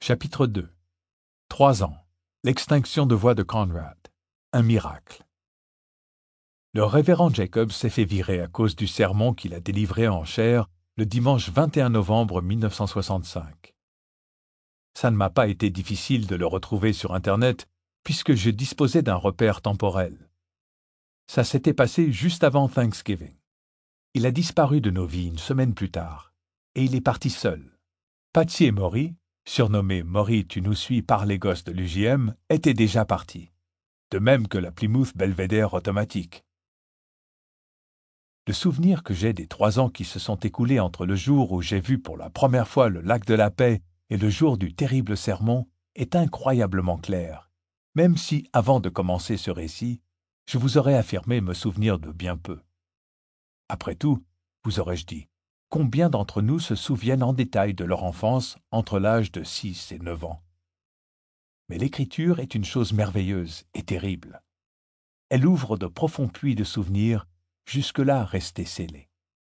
Chapitre 2. 3 ans. L'extinction de voix de Conrad. Un miracle. Le révérend Jacobs s'est fait virer à cause du sermon qu'il a délivré en chaire le dimanche 21 novembre 1965. Ça ne m'a pas été difficile de le retrouver sur Internet puisque je disposais d'un repère temporel. Ça s'était passé juste avant Thanksgiving. Il a disparu de nos vies une semaine plus tard, et il est parti seul. Patsy et Maury, surnommés Maury tu nous suis par les gosses de l'UJM, étaient déjà partis, de même que la Plymouth Belvedere automatique. Le souvenir que j'ai des 3 ans qui se sont écoulés entre le jour où j'ai vu pour la première fois le lac de la Paix et le jour du terrible sermon est incroyablement clair, même si, avant de commencer ce récit, je vous aurais affirmé me souvenir de bien peu. Après tout, vous aurais-je dit, combien d'entre nous se souviennent en détail de leur enfance entre l'âge de 6 et 9 ans? Mais l'écriture est une chose merveilleuse et terrible. Elle ouvre de profonds puits de souvenirs, jusque-là restés scellés.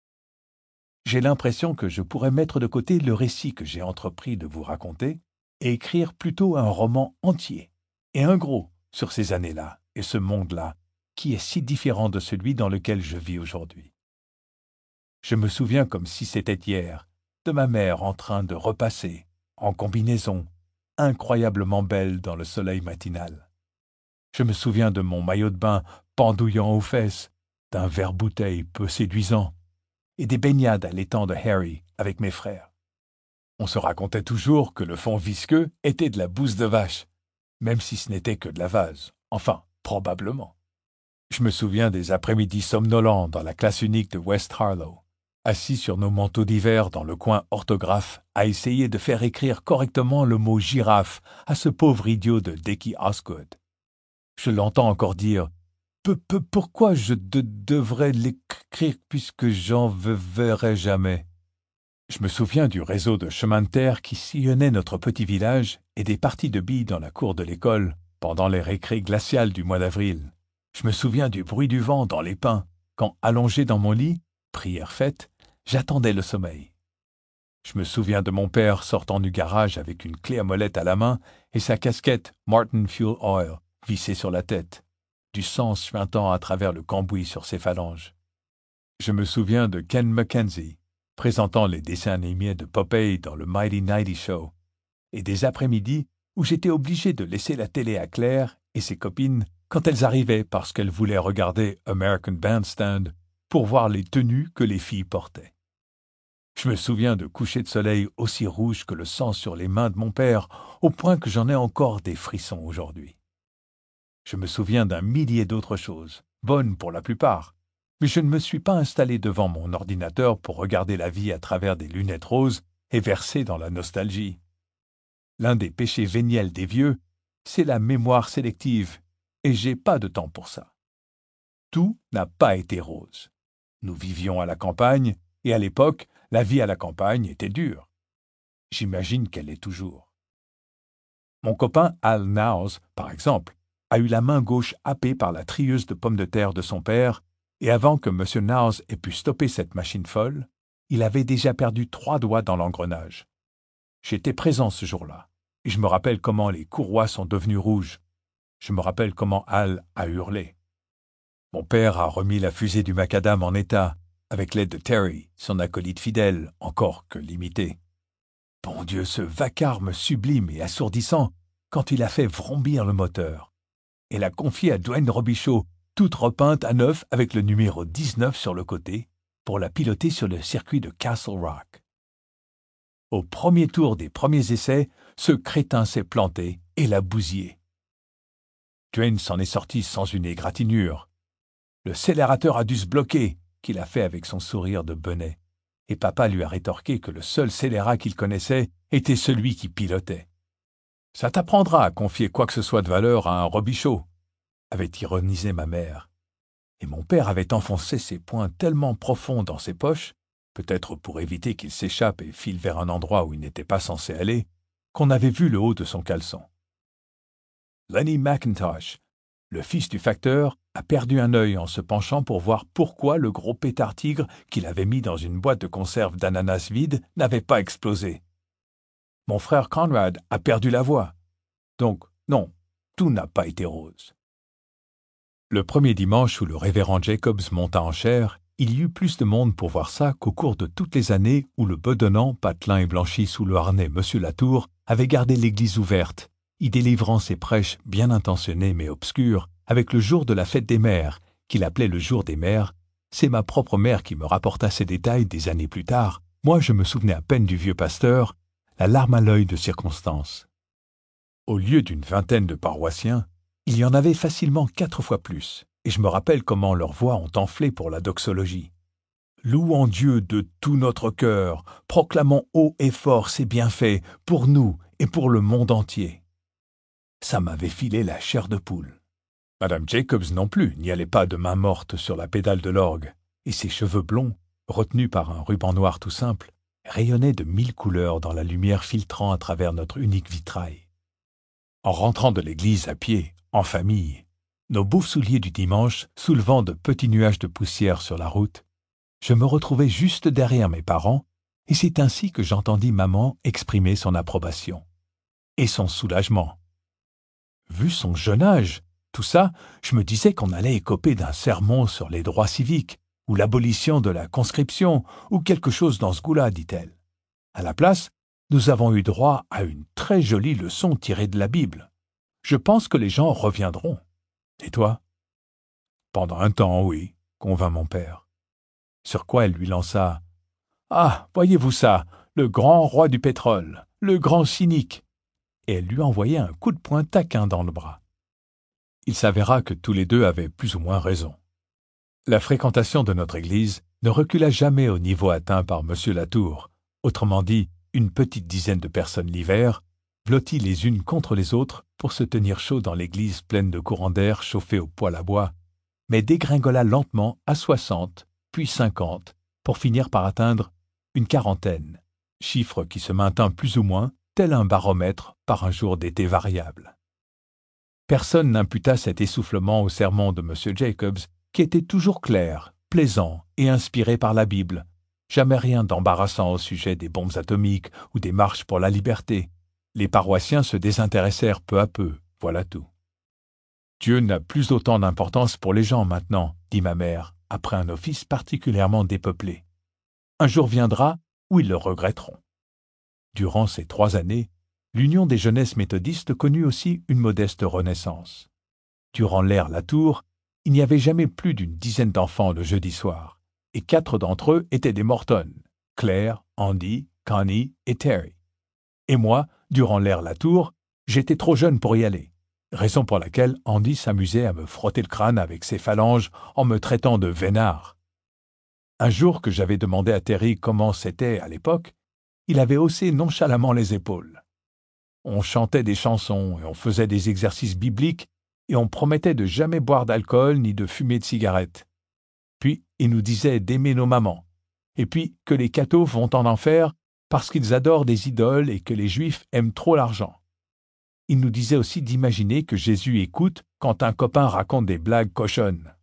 J'ai l'impression que je pourrais mettre de côté le récit que j'ai entrepris de vous raconter et écrire plutôt un roman entier, et un gros, sur ces années-là et ce monde-là, qui est si différent de celui dans lequel je vis aujourd'hui. Je me souviens comme si c'était hier, de ma mère en train de repasser, en combinaison, incroyablement belle dans le soleil matinal. Je me souviens de mon maillot de bain pendouillant aux fesses, d'un verre-bouteille peu séduisant, et des baignades à l'étang de Harry avec mes frères. On se racontait toujours que le fond visqueux était de la bouse de vache, même si ce n'était que de la vase, enfin, probablement. Je me souviens des après-midi somnolents dans la classe unique de West Harlow, assis sur nos manteaux d'hiver dans le coin orthographe, à essayer de faire écrire correctement le mot girafe à ce pauvre idiot de Dickie Osgood. Je l'entends encore dire « Pourquoi je devrais l'écrire puisque j'en verrai jamais ?» Je me souviens du réseau de chemins de terre qui sillonnait notre petit village et des parties de billes dans la cour de l'école pendant les récrés glaciales du mois d'avril. Je me souviens du bruit du vent dans les pins quand, allongé dans mon lit, prière faite, j'attendais le sommeil. Je me souviens de mon père sortant du garage avec une clé à molette à la main et sa casquette Martin Fuel Oil vissée sur la tête, du sang suintant à travers le cambouis sur ses phalanges. Je me souviens de Ken Mackenzie, présentant les dessins animés de Popeye dans le Mighty Nighty Show, et des après-midi où j'étais obligé de laisser la télé à Claire et ses copines quand elles arrivaient parce qu'elles voulaient regarder American Bandstand pour voir les tenues que les filles portaient. Je me souviens de couchers de soleil aussi rouges que le sang sur les mains de mon père, au point que j'en ai encore des frissons aujourd'hui. Je me souviens d'un millier d'autres choses, bonnes pour la plupart, mais je ne me suis pas installé devant mon ordinateur pour regarder la vie à travers des lunettes roses et verser dans la nostalgie. L'un des péchés véniels des vieux, c'est la mémoire sélective, et j'ai pas de temps pour ça. Tout n'a pas été rose. Nous vivions à la campagne, et à l'époque, la vie à la campagne était dure. J'imagine qu'elle l'est toujours. Mon copain Al Nowes, par exemple, a eu la main gauche happée par la trieuse de pommes de terre de son père, et avant que M. Nowes ait pu stopper cette machine folle, il avait déjà perdu 3 doigts dans l'engrenage. J'étais présent ce jour-là, et je me rappelle comment les courroies sont devenues rouges. Je me rappelle comment Al a hurlé. Mon père a remis la fusée du macadam en état, avec l'aide de Terry, son acolyte fidèle, encore que limité. Bon Dieu, ce vacarme sublime et assourdissant quand il a fait vrombir le moteur. Et l'a confié à Dwayne Robichaud, toute repeinte à neuf avec le numéro 19 sur le côté, pour la piloter sur le circuit de Castle Rock. Au premier tour des premiers essais, ce crétin s'est planté et l'a bousillé. Dwayne s'en est sorti sans une égratignure. Le scélérateur a dû se bloquer, qu'il a fait avec son sourire de benêt, et papa lui a rétorqué que le seul scélérat qu'il connaissait était celui qui pilotait. « Ça t'apprendra à confier quoi que ce soit de valeur à un Robichaud », avait ironisé ma mère. Et mon père avait enfoncé ses poings tellement profonds dans ses poches, peut-être pour éviter qu'il s'échappe et file vers un endroit où il n'était pas censé aller, qu'on avait vu le haut de son caleçon. Lenny McIntosh, le fils du facteur, a perdu un œil en se penchant pour voir pourquoi le gros pétard tigre qu'il avait mis dans une boîte de conserve d'ananas vide n'avait pas explosé. Mon frère Conrad a perdu la voix. Donc, non, tout n'a pas été rose. Le premier dimanche où le révérend Jacobs monta en chaire, il y eut plus de monde pour voir ça qu'au cours de toutes les années où le bedonnant, patelin et blanchi sous le harnais Monsieur Latour, avait gardé l'église ouverte, y délivrant ses prêches bien intentionnés mais obscurs, avec le jour de la fête des mères, qu'il appelait le jour des mères. C'est ma propre mère qui me rapporta ces détails des années plus tard. Moi, je me souvenais à peine du vieux pasteur, la larme à l'œil de circonstance. Au lieu d'une vingtaine de paroissiens, il y en avait facilement 4 fois plus, et je me rappelle comment leurs voix ont enflé pour la doxologie. Louons Dieu de tout notre cœur, proclamons haut et fort ses bienfaits pour nous et pour le monde entier. Ça m'avait filé la chair de poule. Madame Jacobs non plus n'y allait pas de main morte sur la pédale de l'orgue, et ses cheveux blonds, retenus par un ruban noir tout simple, rayonnaient de 1000 couleurs dans la lumière filtrant à travers notre unique vitrail. En rentrant de l'église à pied, en famille, nos beaux souliers du dimanche soulevant de petits nuages de poussière sur la route, je me retrouvai juste derrière mes parents, et c'est ainsi que j'entendis maman exprimer son approbation. Et son soulagement. Vu son jeune âge, tout ça, je me disais qu'on allait écoper d'un sermon sur les droits civiques, ou l'abolition de la conscription, ou quelque chose dans ce goût-là, dit-elle. À la place, nous avons eu droit à une très jolie leçon tirée de la Bible. Je pense que les gens reviendront. Et toi? Pendant un temps, oui, convint mon père. Sur quoi elle lui lança « Ah, voyez-vous ça, le grand roi du pétrole, le grand cynique !» Et elle lui envoyait un coup de poing taquin dans le bras. Il s'avéra que tous les deux avaient plus ou moins raison. La fréquentation de notre église ne recula jamais au niveau atteint par M. Latour, autrement dit, une petite dizaine de personnes l'hiver, blotties les unes contre les autres pour se tenir chaud dans l'église pleine de courants d'air chauffés au poêle à bois, mais dégringola lentement à 60, puis 50, pour finir par atteindre une quarantaine, chiffre qui se maintint plus ou moins, tel un baromètre par un jour d'été variable. Personne n'imputa cet essoufflement au sermon de M. Jacobs, qui était toujours clair, plaisant et inspiré par la Bible. Jamais rien d'embarrassant au sujet des bombes atomiques ou des marches pour la liberté. Les paroissiens se désintéressèrent peu à peu, voilà tout. Dieu n'a plus autant d'importance pour les gens maintenant, dit ma mère, après un office particulièrement dépeuplé. Un jour viendra où ils le regretteront. Durant ces 3 années, l'Union des jeunesses méthodistes connut aussi une modeste renaissance. Durant l'ère Latour, il n'y avait jamais plus d'une dizaine d'enfants le jeudi soir, et 4 d'entre eux étaient des Morton, Claire, Andy, Connie et Terry. Et moi, durant l'ère Latour, j'étais trop jeune pour y aller, raison pour laquelle Andy s'amusait à me frotter le crâne avec ses phalanges en me traitant de vénard. Un jour que j'avais demandé à Terry comment c'était à l'époque, il avait haussé nonchalamment les épaules. On chantait des chansons et on faisait des exercices bibliques et on promettait de jamais boire d'alcool ni de fumer de cigarettes. Puis il nous disait d'aimer nos mamans, et puis que les cathos vont en enfer parce qu'ils adorent des idoles et que les juifs aiment trop l'argent. Il nous disait aussi d'imaginer que Jésus écoute quand un copain raconte des blagues cochonnes.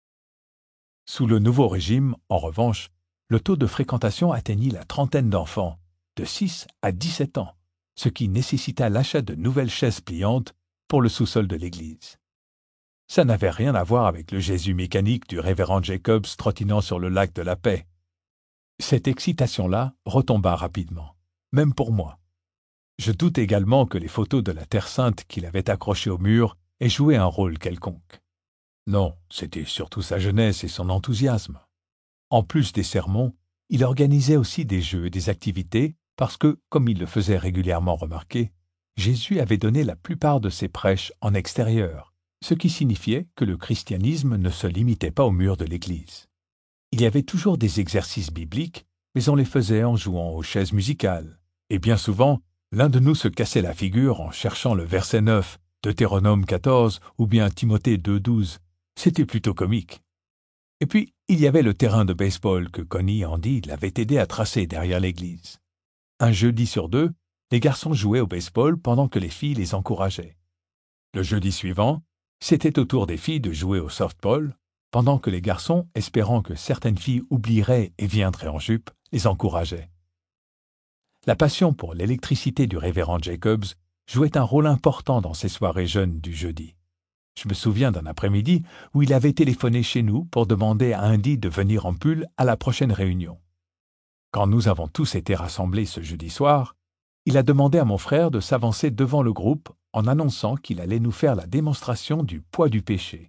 Sous le nouveau régime, en revanche, le taux de fréquentation atteignit la trentaine d'enfants, de 6 à 17 ans, ce qui nécessita l'achat de nouvelles chaises pliantes pour le sous-sol de l'église. Ça n'avait rien à voir avec le Jésus mécanique du révérend Jacobs trottinant sur le lac de la Paix. Cette excitation-là retomba rapidement, même pour moi. Je doute également que les photos de la Terre Sainte qu'il avait accrochées au mur aient joué un rôle quelconque. Non, c'était surtout sa jeunesse et son enthousiasme. En plus des sermons, il organisait aussi des jeux et des activités parce que, comme il le faisait régulièrement remarquer, Jésus avait donné la plupart de ses prêches en extérieur, ce qui signifiait que le christianisme ne se limitait pas aux murs de l'Église. Il y avait toujours des exercices bibliques, mais on les faisait en jouant aux chaises musicales. Et bien souvent, l'un de nous se cassait la figure en cherchant le verset 9, Deutéronome 14 ou bien Timothée 2,12. C'était plutôt comique. Et puis, il y avait le terrain de baseball que Connie et Andy l'avaient aidé à tracer derrière l'église. Un jeudi sur 2, les garçons jouaient au baseball pendant que les filles les encourageaient. Le jeudi suivant, c'était au tour des filles de jouer au softball, pendant que les garçons, espérant que certaines filles oublieraient et viendraient en jupe, les encourageaient. La passion pour l'électricité du révérend Jacobs jouait un rôle important dans ces soirées jeunes du jeudi. Je me souviens d'un après-midi où il avait téléphoné chez nous pour demander à Andy de venir en pull à la prochaine réunion. Quand nous avons tous été rassemblés ce jeudi soir, il a demandé à mon frère de s'avancer devant le groupe en annonçant qu'il allait nous faire la démonstration du poids du péché.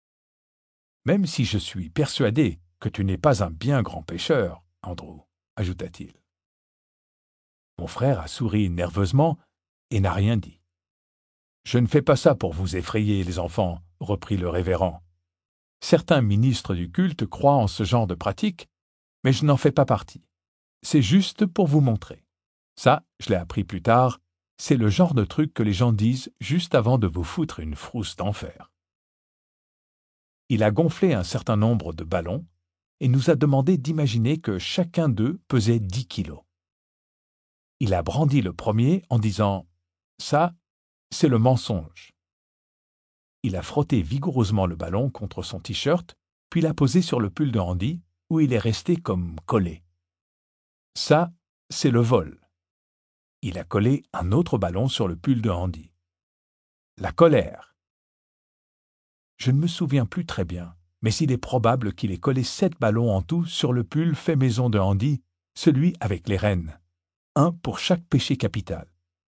« Même si je suis persuadé que tu n'es pas un bien grand pécheur, Andrew, ajouta-t-il. Mon frère a souri nerveusement et n'a rien dit. « Je ne fais pas ça pour vous effrayer, les enfants, reprit le révérend. Certains ministres du culte croient en ce genre de pratique, mais je n'en fais pas partie. C'est juste pour vous montrer. Ça, je l'ai appris plus tard, c'est le genre de truc que les gens disent juste avant de vous foutre une frousse d'enfer. » Il a gonflé un certain nombre de ballons et nous a demandé d'imaginer que chacun d'eux pesait 10 kilos. Il a brandi le premier en disant « Ça, c'est le mensonge. » Il a frotté vigoureusement le ballon contre son t-shirt, puis l'a posé sur le pull de Andy, où il est resté comme collé. « Ça, c'est le vol. » Il a collé un autre ballon sur le pull de Andy. « La colère. » Je ne me souviens plus très bien, mais il est probable qu'il ait collé 7 ballons en tout sur le pull fait maison de Andy, celui avec les rênes, un pour chaque péché capital.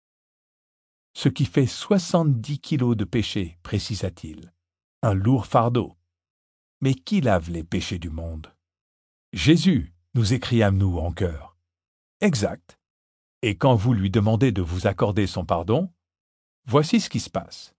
Ce qui fait 70 kilos de péché, précisa-t-il. Un lourd fardeau. Mais qui lave les péchés du monde? Jésus, nous écriâmes-nous en chœur. Exact. Et quand vous lui demandez de vous accorder son pardon, voici ce qui se passe.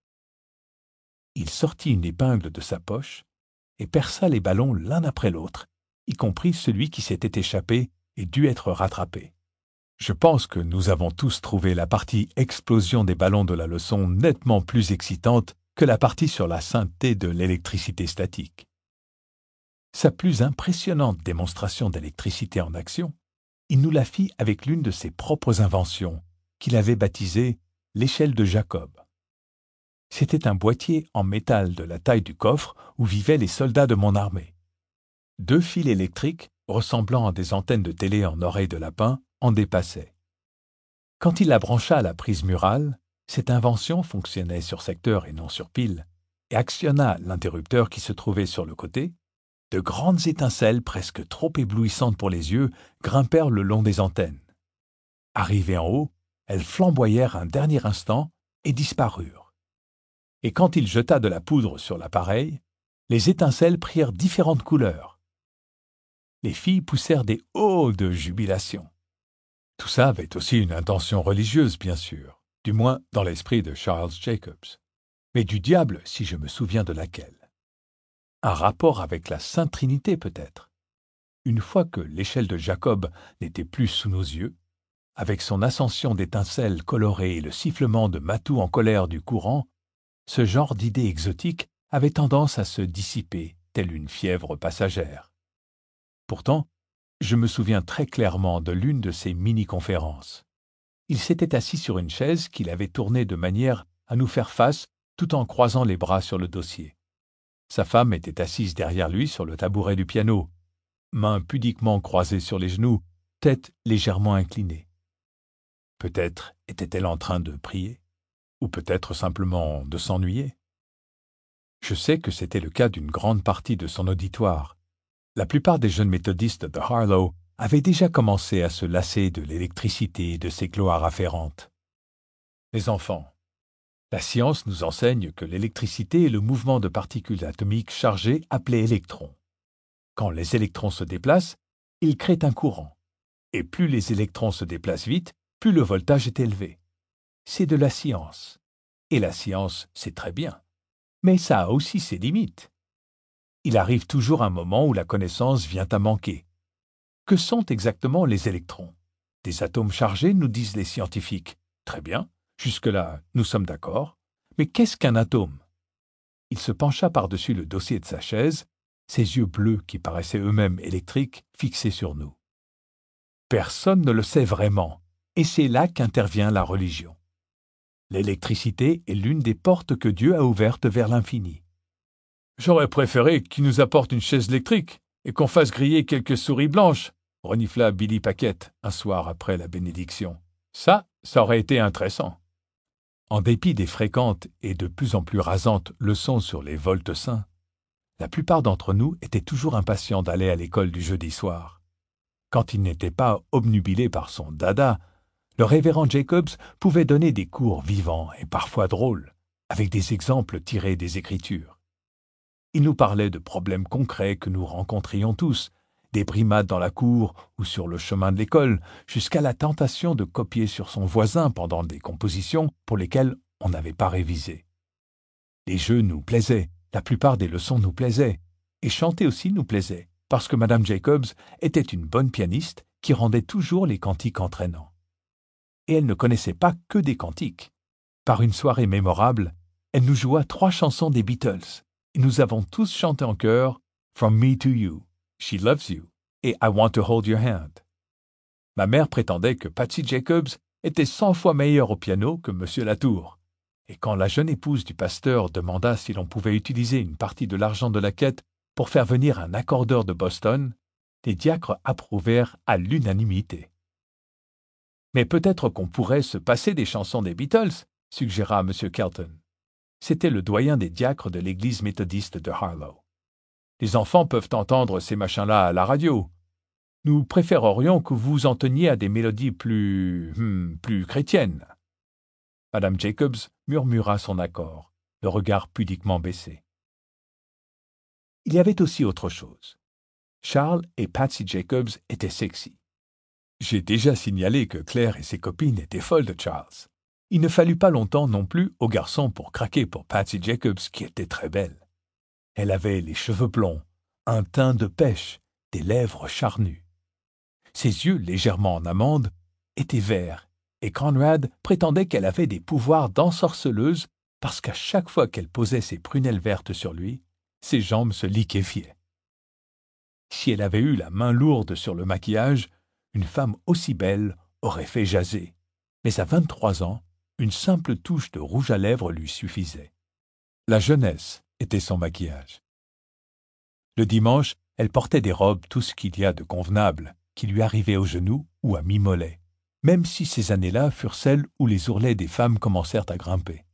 Il sortit une épingle de sa poche et perça les ballons l'un après l'autre, y compris celui qui s'était échappé et dû être rattrapé. Je pense que nous avons tous trouvé la partie explosion des ballons de la leçon nettement plus excitante que la partie sur la sainteté de l'électricité statique. Sa plus impressionnante démonstration d'électricité en action, il nous la fit avec l'une de ses propres inventions, qu'il avait baptisée l'échelle de Jacob. C'était un boîtier en métal de la taille du coffre où vivaient les soldats de mon armée. 2 fils électriques, ressemblant à des antennes de télé en oreilles de lapin, en dépassaient. Quand il la brancha à la prise murale, cette invention fonctionnait sur secteur et non sur pile, et actionna l'interrupteur qui se trouvait sur le côté. De grandes étincelles presque trop éblouissantes pour les yeux grimpèrent le long des antennes. Arrivées en haut, elles flamboyèrent un dernier instant et disparurent. Et quand il jeta de la poudre sur l'appareil, les étincelles prirent différentes couleurs. Les filles poussèrent des « oh » de jubilation. Tout ça avait aussi une intention religieuse, bien sûr, du moins dans l'esprit de Charles Jacobs, mais du diable si je me souviens de laquelle. Un rapport avec la Sainte Trinité peut-être. Une fois que l'échelle de Jacob n'était plus sous nos yeux, avec son ascension d'étincelles colorées et le sifflement de matous en colère du courant, ce genre d'idée exotique avait tendance à se dissiper, telle une fièvre passagère. Pourtant, je me souviens très clairement de l'une de ces mini-conférences. Il s'était assis sur une chaise qu'il avait tournée de manière à nous faire face tout en croisant les bras sur le dossier. Sa femme était assise derrière lui sur le tabouret du piano, mains pudiquement croisées sur les genoux, tête légèrement inclinée. Peut-être était-elle en train de prier, ou peut-être simplement de s'ennuyer. Je sais que c'était le cas d'une grande partie de son auditoire. La plupart des jeunes méthodistes de Harlow avaient déjà commencé à se lasser de l'électricité et de ses gloires afférentes. Les enfants, la science nous enseigne que l'électricité est le mouvement de particules atomiques chargées appelées électrons. Quand les électrons se déplacent, ils créent un courant. Et plus les électrons se déplacent vite, plus le voltage est élevé. C'est de la science. Et la science, c'est très bien. Mais ça a aussi ses limites. Il arrive toujours un moment où la connaissance vient à manquer. Que sont exactement les électrons? Des atomes chargés, nous disent les scientifiques. Très bien, jusque-là, nous sommes d'accord. Mais qu'est-ce qu'un atome? Il se pencha par-dessus le dossier de sa chaise, ses yeux bleus qui paraissaient eux-mêmes électriques fixés sur nous. Personne ne le sait vraiment, et c'est là qu'intervient la religion. L'électricité est l'une des portes que Dieu a ouvertes vers l'infini. J'aurais préféré qu'il nous apporte une chaise électrique et qu'on fasse griller quelques souris blanches, renifla Billy Paquette un soir après la bénédiction. Ça aurait été intéressant. En dépit des fréquentes et de plus en plus rasantes leçons sur les volts saints, la plupart d'entre nous étaient toujours impatients d'aller à l'école du jeudi soir. Quand il n'était pas obnubilé par son dada, le révérend Jacobs pouvait donner des cours vivants et parfois drôles, avec des exemples tirés des Écritures. Il nous parlait de problèmes concrets que nous rencontrions tous, des brimades dans la cour ou sur le chemin de l'école, jusqu'à la tentation de copier sur son voisin pendant des compositions pour lesquelles on n'avait pas révisé. Les jeux nous plaisaient, la plupart des leçons nous plaisaient, et chanter aussi nous plaisait, parce que Madame Jacobs était une bonne pianiste qui rendait toujours les cantiques entraînants. Et elle ne connaissait pas que des cantiques. Par une soirée mémorable, elle nous joua 3 chansons des Beatles, et nous avons tous chanté en chœur « From Me to You »,« She Loves You » et « I Want to Hold Your Hand ». Ma mère prétendait que Patsy Jacobs était 100 fois meilleure au piano que M. Latour, et quand la jeune épouse du pasteur demanda si l'on pouvait utiliser une partie de l'argent de la quête pour faire venir un accordeur de Boston, les diacres approuvèrent à l'unanimité. « Mais peut-être qu'on pourrait se passer des chansons des Beatles », suggéra M. Kelton. C'était le doyen des diacres de l'église méthodiste de Harlow. « Les enfants peuvent entendre ces machins-là à la radio. Nous préférerions que vous en teniez à des mélodies plus chrétiennes. » Madame Jacobs murmura son accord, le regard pudiquement baissé. Il y avait aussi autre chose. Charles et Patsy Jacobs étaient sexy. J'ai déjà signalé que Claire et ses copines étaient folles de Charles. Il ne fallut pas longtemps non plus aux garçons pour craquer pour Patsy Jacobs, qui était très belle. Elle avait les cheveux blonds, un teint de pêche, des lèvres charnues. Ses yeux, légèrement en amande, étaient verts, et Conrad prétendait qu'elle avait des pouvoirs d'ensorceleuse parce qu'à chaque fois qu'elle posait ses prunelles vertes sur lui, ses jambes se liquéfiaient. Si elle avait eu la main lourde sur le maquillage, une femme aussi belle aurait fait jaser. Mais à 23 ans, une simple touche de rouge à lèvres lui suffisait. La jeunesse était son maquillage. Le dimanche, elle portait des robes tout ce qu'il y a de convenable, qui lui arrivaient aux genoux ou à mi-mollet, même si ces années-là furent celles où les ourlets des femmes commencèrent à grimper.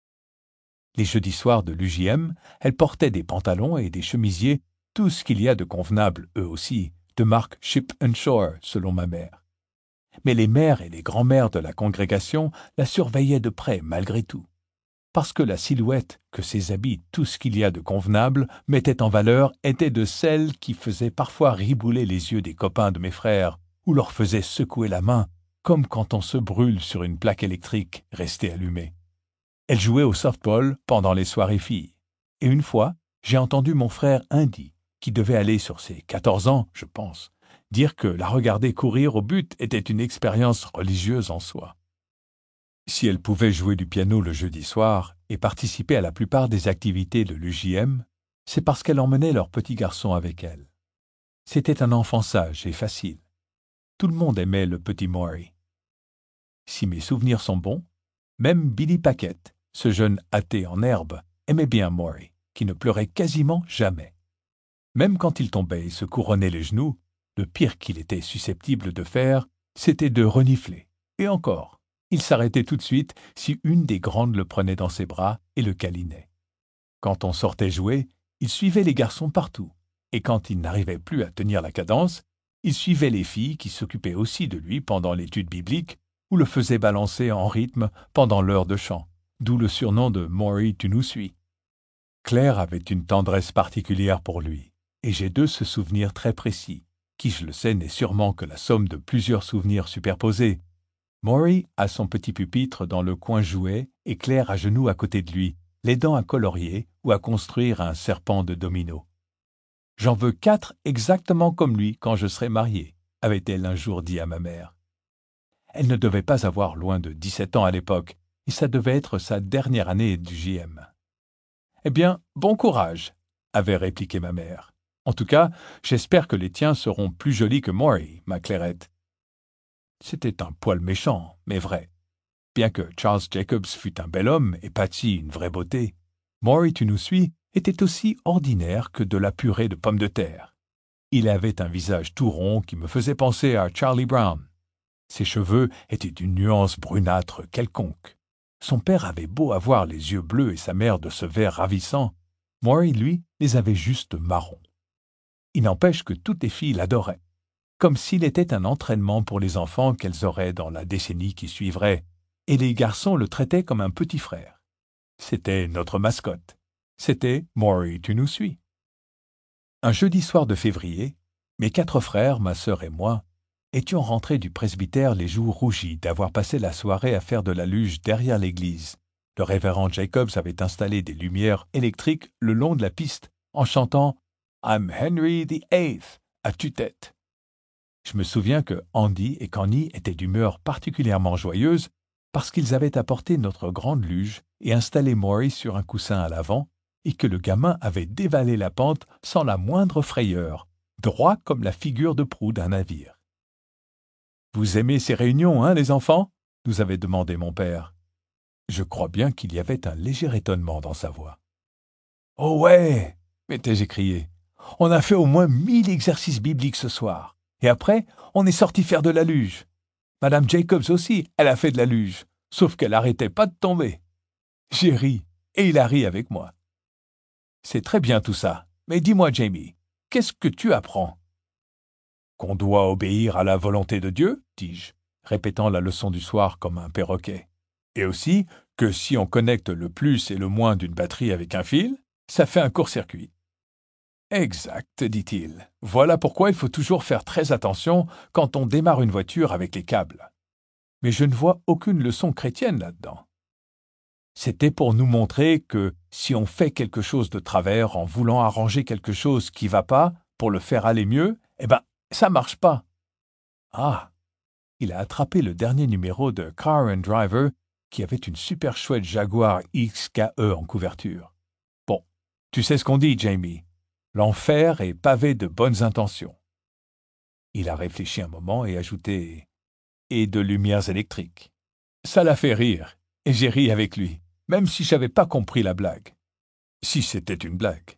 Les jeudis soirs de l'UJM, elle portait des pantalons et des chemisiers, tout ce qu'il y a de convenable, eux aussi, de marque Ship and Shore, selon ma mère. Mais les mères et les grands-mères de la congrégation la surveillaient de près malgré tout, parce que la silhouette que ces habits, tout ce qu'il y a de convenable, mettaient en valeur était de celles qui faisaient parfois ribouler les yeux des copains de mes frères ou leur faisaient secouer la main, comme quand on se brûle sur une plaque électrique restée allumée. Elle jouait au softball pendant les soirées filles, et une fois, j'ai entendu mon frère Indy, qui devait aller sur ses 14 ans, je pense, dire que la regarder courir au but était une expérience religieuse en soi. Si elle pouvait jouer du piano le jeudi soir et participer à la plupart des activités de l'UJM, c'est parce qu'elle emmenait leur petit garçon avec elle. C'était un enfant sage et facile. Tout le monde aimait le petit Maury. Si mes souvenirs sont bons, même Billy Paquette, ce jeune athée en herbe, aimait bien Maury, qui ne pleurait quasiment jamais. Même quand il tombait et se couronnait les genoux, le pire qu'il était susceptible de faire, c'était de renifler. Et encore, il s'arrêtait tout de suite si une des grandes le prenait dans ses bras et le câlinait. Quand on sortait jouer, il suivait les garçons partout, et quand il n'arrivait plus à tenir la cadence, il suivait les filles qui s'occupaient aussi de lui pendant l'étude biblique ou le faisaient balancer en rythme pendant l'heure de chant, d'où le surnom de « Maury, tu nous suis ». Claire avait une tendresse particulière pour lui, et j'ai de ce souvenir très précis, qui, je le sais, n'est sûrement que la somme de plusieurs souvenirs superposés. Maury à son petit pupitre dans le coin jouait, et Claire à genoux à côté de lui, l'aidant à colorier ou à construire un serpent de domino. « J'en veux 4 exactement comme lui quand je serai mariée », avait-elle un jour dit à ma mère. Elle ne devait pas avoir loin de 17 ans à l'époque, et ça devait être sa dernière année du JM. « Eh bien, bon courage », avait répliqué ma mère. « En tout cas, j'espère que les tiens seront plus jolis que Maury, ma Clairette. » C'était un poil méchant, mais vrai. Bien que Charles Jacobs fût un bel homme et Patsy une vraie beauté, Maury, tu nous suis, était aussi ordinaire que de la purée de pommes de terre. Il avait un visage tout rond qui me faisait penser à Charlie Brown. Ses cheveux étaient d'une nuance brunâtre quelconque. Son père avait beau avoir les yeux bleus et sa mère de ce vert ravissant, Maury, lui, les avait juste marrons. Il n'empêche que toutes les filles l'adoraient, comme s'il était un entraînement pour les enfants qu'elles auraient dans la décennie qui suivrait, et les garçons le traitaient comme un petit frère. C'était notre mascotte. C'était « Maury, tu nous suis ». Un jeudi soir de février, mes 4 frères, ma sœur et moi, étions rentrés du presbytère les joues rougies d'avoir passé la soirée à faire de la luge derrière l'église. Le révérend Jacobs avait installé des lumières électriques le long de la piste en chantant « I'm Henry VIII » à tue-tête. Je me souviens que Andy et Connie étaient d'humeur particulièrement joyeuse parce qu'ils avaient apporté notre grande luge et installé Maury sur un coussin à l'avant et que le gamin avait dévalé la pente sans la moindre frayeur, droit comme la figure de proue d'un navire. « Vous aimez ces réunions, hein, les enfants ?» nous avait demandé mon père. Je crois bien qu'il y avait un léger étonnement dans sa voix. « Oh ouais !» m'étais-je écrié. « On a fait au moins 1000 exercices bibliques ce soir. Et après, on est sorti faire de la luge. Madame Jacobs aussi, elle a fait de la luge, sauf qu'elle n'arrêtait pas de tomber. J'ai ri, et il a ri avec moi. C'est très bien tout ça, mais dis-moi, Jamie, qu'est-ce que tu apprends ? Qu'on doit obéir à la volonté de Dieu, dis-je, répétant la leçon du soir comme un perroquet. Et aussi que si on connecte le plus et le moins d'une batterie avec un fil, ça fait un court-circuit. Exact, dit-il. Voilà pourquoi il faut toujours faire très attention quand on démarre une voiture avec les câbles. Mais je ne vois aucune leçon chrétienne là-dedans. C'était pour nous montrer que si on fait quelque chose de travers en voulant arranger quelque chose qui va pas pour le faire aller mieux, ça marche pas. Ah, il a attrapé le dernier numéro de Car and Driver qui avait une super chouette Jaguar XKE en couverture. Bon, tu sais ce qu'on dit, Jamie. L'enfer est pavé de bonnes intentions. Il a réfléchi un moment et ajouté « et de lumières électriques ». Ça l'a fait rire, et j'ai ri avec lui, même si je n'avais pas compris la blague. Si c'était une blague.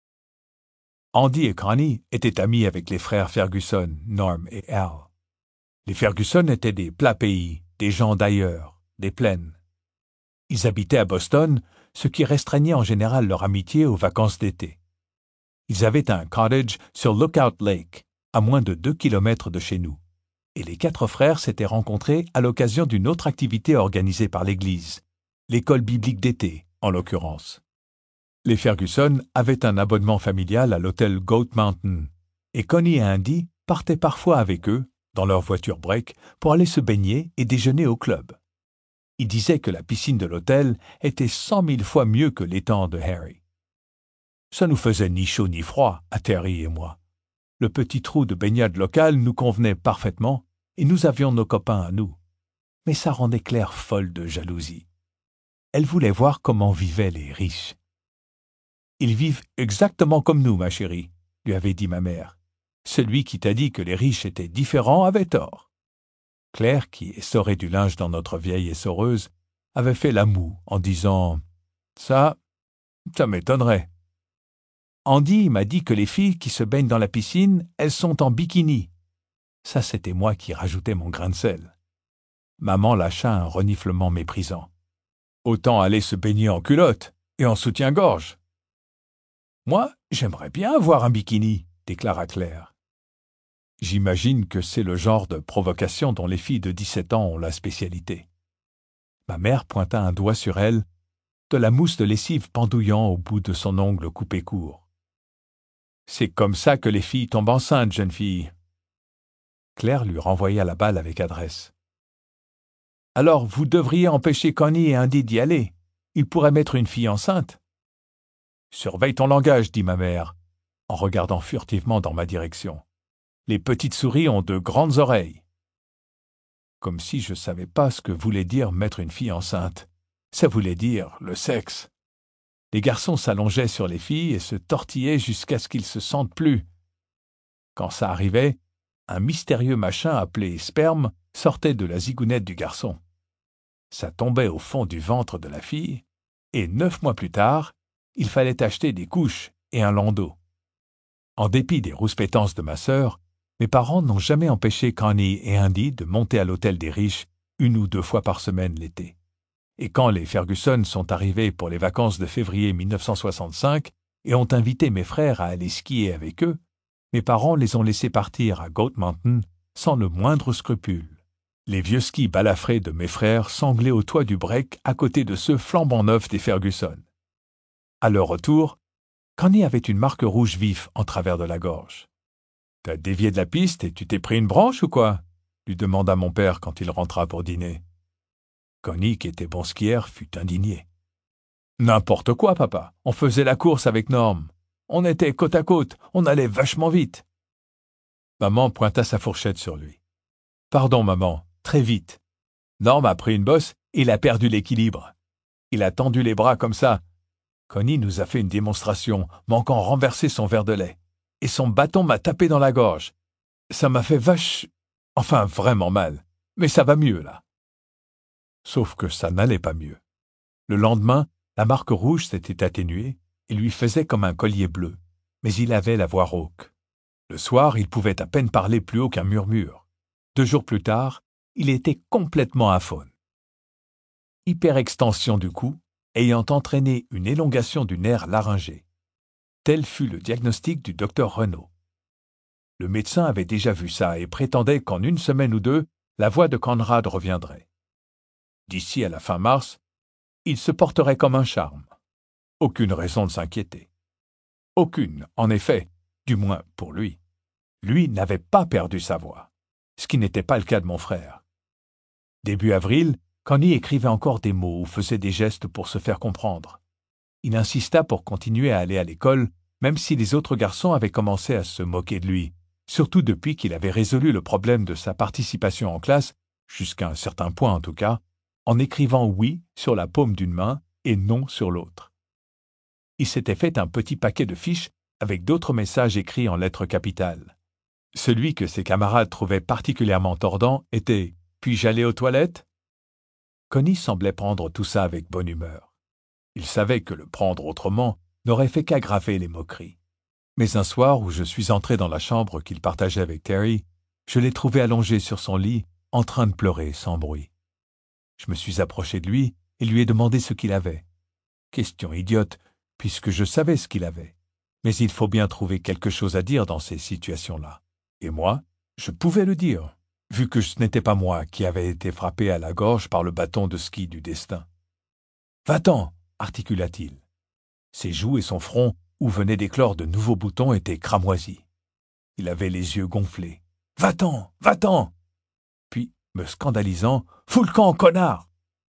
Andy et Connie étaient amis avec les frères Ferguson, Norm et Al. Les Ferguson étaient des plats pays, des gens d'ailleurs, des plaines. Ils habitaient à Boston, ce qui restreignait en général leur amitié aux vacances d'été. Ils avaient un cottage sur Lookout Lake, à moins de 2 kilomètres de chez nous, et les 4 frères s'étaient rencontrés à l'occasion d'une autre activité organisée par l'Église, l'école biblique d'été, en l'occurrence. Les Ferguson avaient un abonnement familial à l'hôtel Goat Mountain, et Connie et Andy partaient parfois avec eux, dans leur voiture break, pour aller se baigner et déjeuner au club. Ils disaient que la piscine de l'hôtel était 100 000 fois mieux que l'étang de Harry. Ça nous faisait ni chaud ni froid, à Terry et moi. Le petit trou de baignade local nous convenait parfaitement, et nous avions nos copains à nous. Mais ça rendait Claire folle de jalousie. Elle voulait voir comment vivaient les riches. « Ils vivent exactement comme nous, ma chérie, » lui avait dit ma mère. « Celui qui t'a dit que les riches étaient différents avait tort. » Claire, qui essorait du linge dans notre vieille essoreuse, avait fait la moue en disant « Ça m'étonnerait. » Andy m'a dit que les filles qui se baignent dans la piscine, elles sont en bikini. Ça, c'était moi qui rajoutais mon grain de sel. Maman lâcha un reniflement méprisant. Autant aller se baigner en culotte et en soutien-gorge. Moi, j'aimerais bien avoir un bikini, déclara Claire. J'imagine que c'est le genre de provocation dont les filles de 17 ans ont la spécialité. Ma mère pointa un doigt sur elle, de la mousse de lessive pendouillant au bout de son ongle coupé court. C'est comme ça que les filles tombent enceintes, jeune fille. Claire lui renvoya la balle avec adresse. Alors, vous devriez empêcher Connie et Andy d'y aller. Ils pourraient mettre une fille enceinte. Surveille ton langage, dit ma mère, en regardant furtivement dans ma direction. Les petites souris ont de grandes oreilles. Comme si je ne savais pas ce que voulait dire mettre une fille enceinte. Ça voulait dire le sexe. Les garçons s'allongeaient sur les filles et se tortillaient jusqu'à ce qu'ils se sentent plus. Quand ça arrivait, un mystérieux machin appelé sperme sortait de la zigounette du garçon. Ça tombait au fond du ventre de la fille, et 9 mois plus tard, il fallait acheter des couches et un landau. En dépit des rouspétances de ma sœur, mes parents n'ont jamais empêché Connie et Andy de monter à l'hôtel des riches 1 ou 2 fois par semaine l'été. Et quand les Ferguson sont arrivés pour les vacances de février 1965 et ont invité mes frères à aller skier avec eux, mes parents les ont laissés partir à Goat Mountain sans le moindre scrupule. Les vieux skis balafrés de mes frères sanglaient au toit du break à côté de ceux flambant neufs des Ferguson. À leur retour, Connie avait une marque rouge vif en travers de la gorge. « T'as dévié de la piste et tu t'es pris une branche ou quoi ?» lui demanda mon père quand il rentra pour dîner. Connie, qui était bon skieur, fut indigné. « N'importe quoi, papa. On faisait la course avec Norm. On était côte à côte. On allait vachement vite. » Maman pointa sa fourchette sur lui. « Pardon, maman. Très vite. Norm a pris une bosse et il a perdu l'équilibre. Il a tendu les bras comme ça. Connie nous a fait une démonstration, manquant renverser son verre de lait. Et son bâton m'a tapé dans la gorge. Ça m'a fait enfin vraiment mal. Mais ça va mieux, là. » Sauf que ça n'allait pas mieux. Le lendemain, la marque rouge s'était atténuée et lui faisait comme un collier bleu, mais il avait la voix rauque. Le soir, il pouvait à peine parler plus haut qu'un murmure. 2 jours plus tard, il était complètement aphone. Hyperextension du cou, ayant entraîné une élongation du nerf laryngé. Tel fut le diagnostic du docteur Renaud. Le médecin avait déjà vu ça et prétendait qu'en 1 semaine ou 2, la voix de Conrad reviendrait. D'ici à la fin mars, il se porterait comme un charme. Aucune raison de s'inquiéter. Aucune, en effet, du moins pour lui. Lui n'avait pas perdu sa voix, ce qui n'était pas le cas de mon frère. Début avril, Connie écrivait encore des mots ou faisait des gestes pour se faire comprendre. Il insista pour continuer à aller à l'école, même si les autres garçons avaient commencé à se moquer de lui, surtout depuis qu'il avait résolu le problème de sa participation en classe, jusqu'à un certain point en tout cas, en écrivant « oui » sur la paume d'une main et « non » sur l'autre. Il s'était fait un petit paquet de fiches avec d'autres messages écrits en lettres capitales. Celui que ses camarades trouvaient particulièrement tordant était « puis-je aller aux toilettes ?» Connie semblait prendre tout ça avec bonne humeur. Il savait que le prendre autrement n'aurait fait qu'aggraver les moqueries. Mais un soir où je suis entré dans la chambre qu'il partageait avec Terry, je l'ai trouvé allongé sur son lit, en train de pleurer sans bruit. Je me suis approché de lui et lui ai demandé ce qu'il avait. Question idiote, puisque je savais ce qu'il avait. Mais il faut bien trouver quelque chose à dire dans ces situations-là. Et moi, je pouvais le dire, vu que ce n'était pas moi qui avais été frappé à la gorge par le bâton de ski du destin. « Va-t'en !» articula-t-il. Ses joues et son front, où venaient d'éclore de nouveaux boutons, étaient cramoisis. Il avait les yeux gonflés. « Va-t'en ! Va-t'en !» Puis, me scandalisant, « Fous le camp, connard !»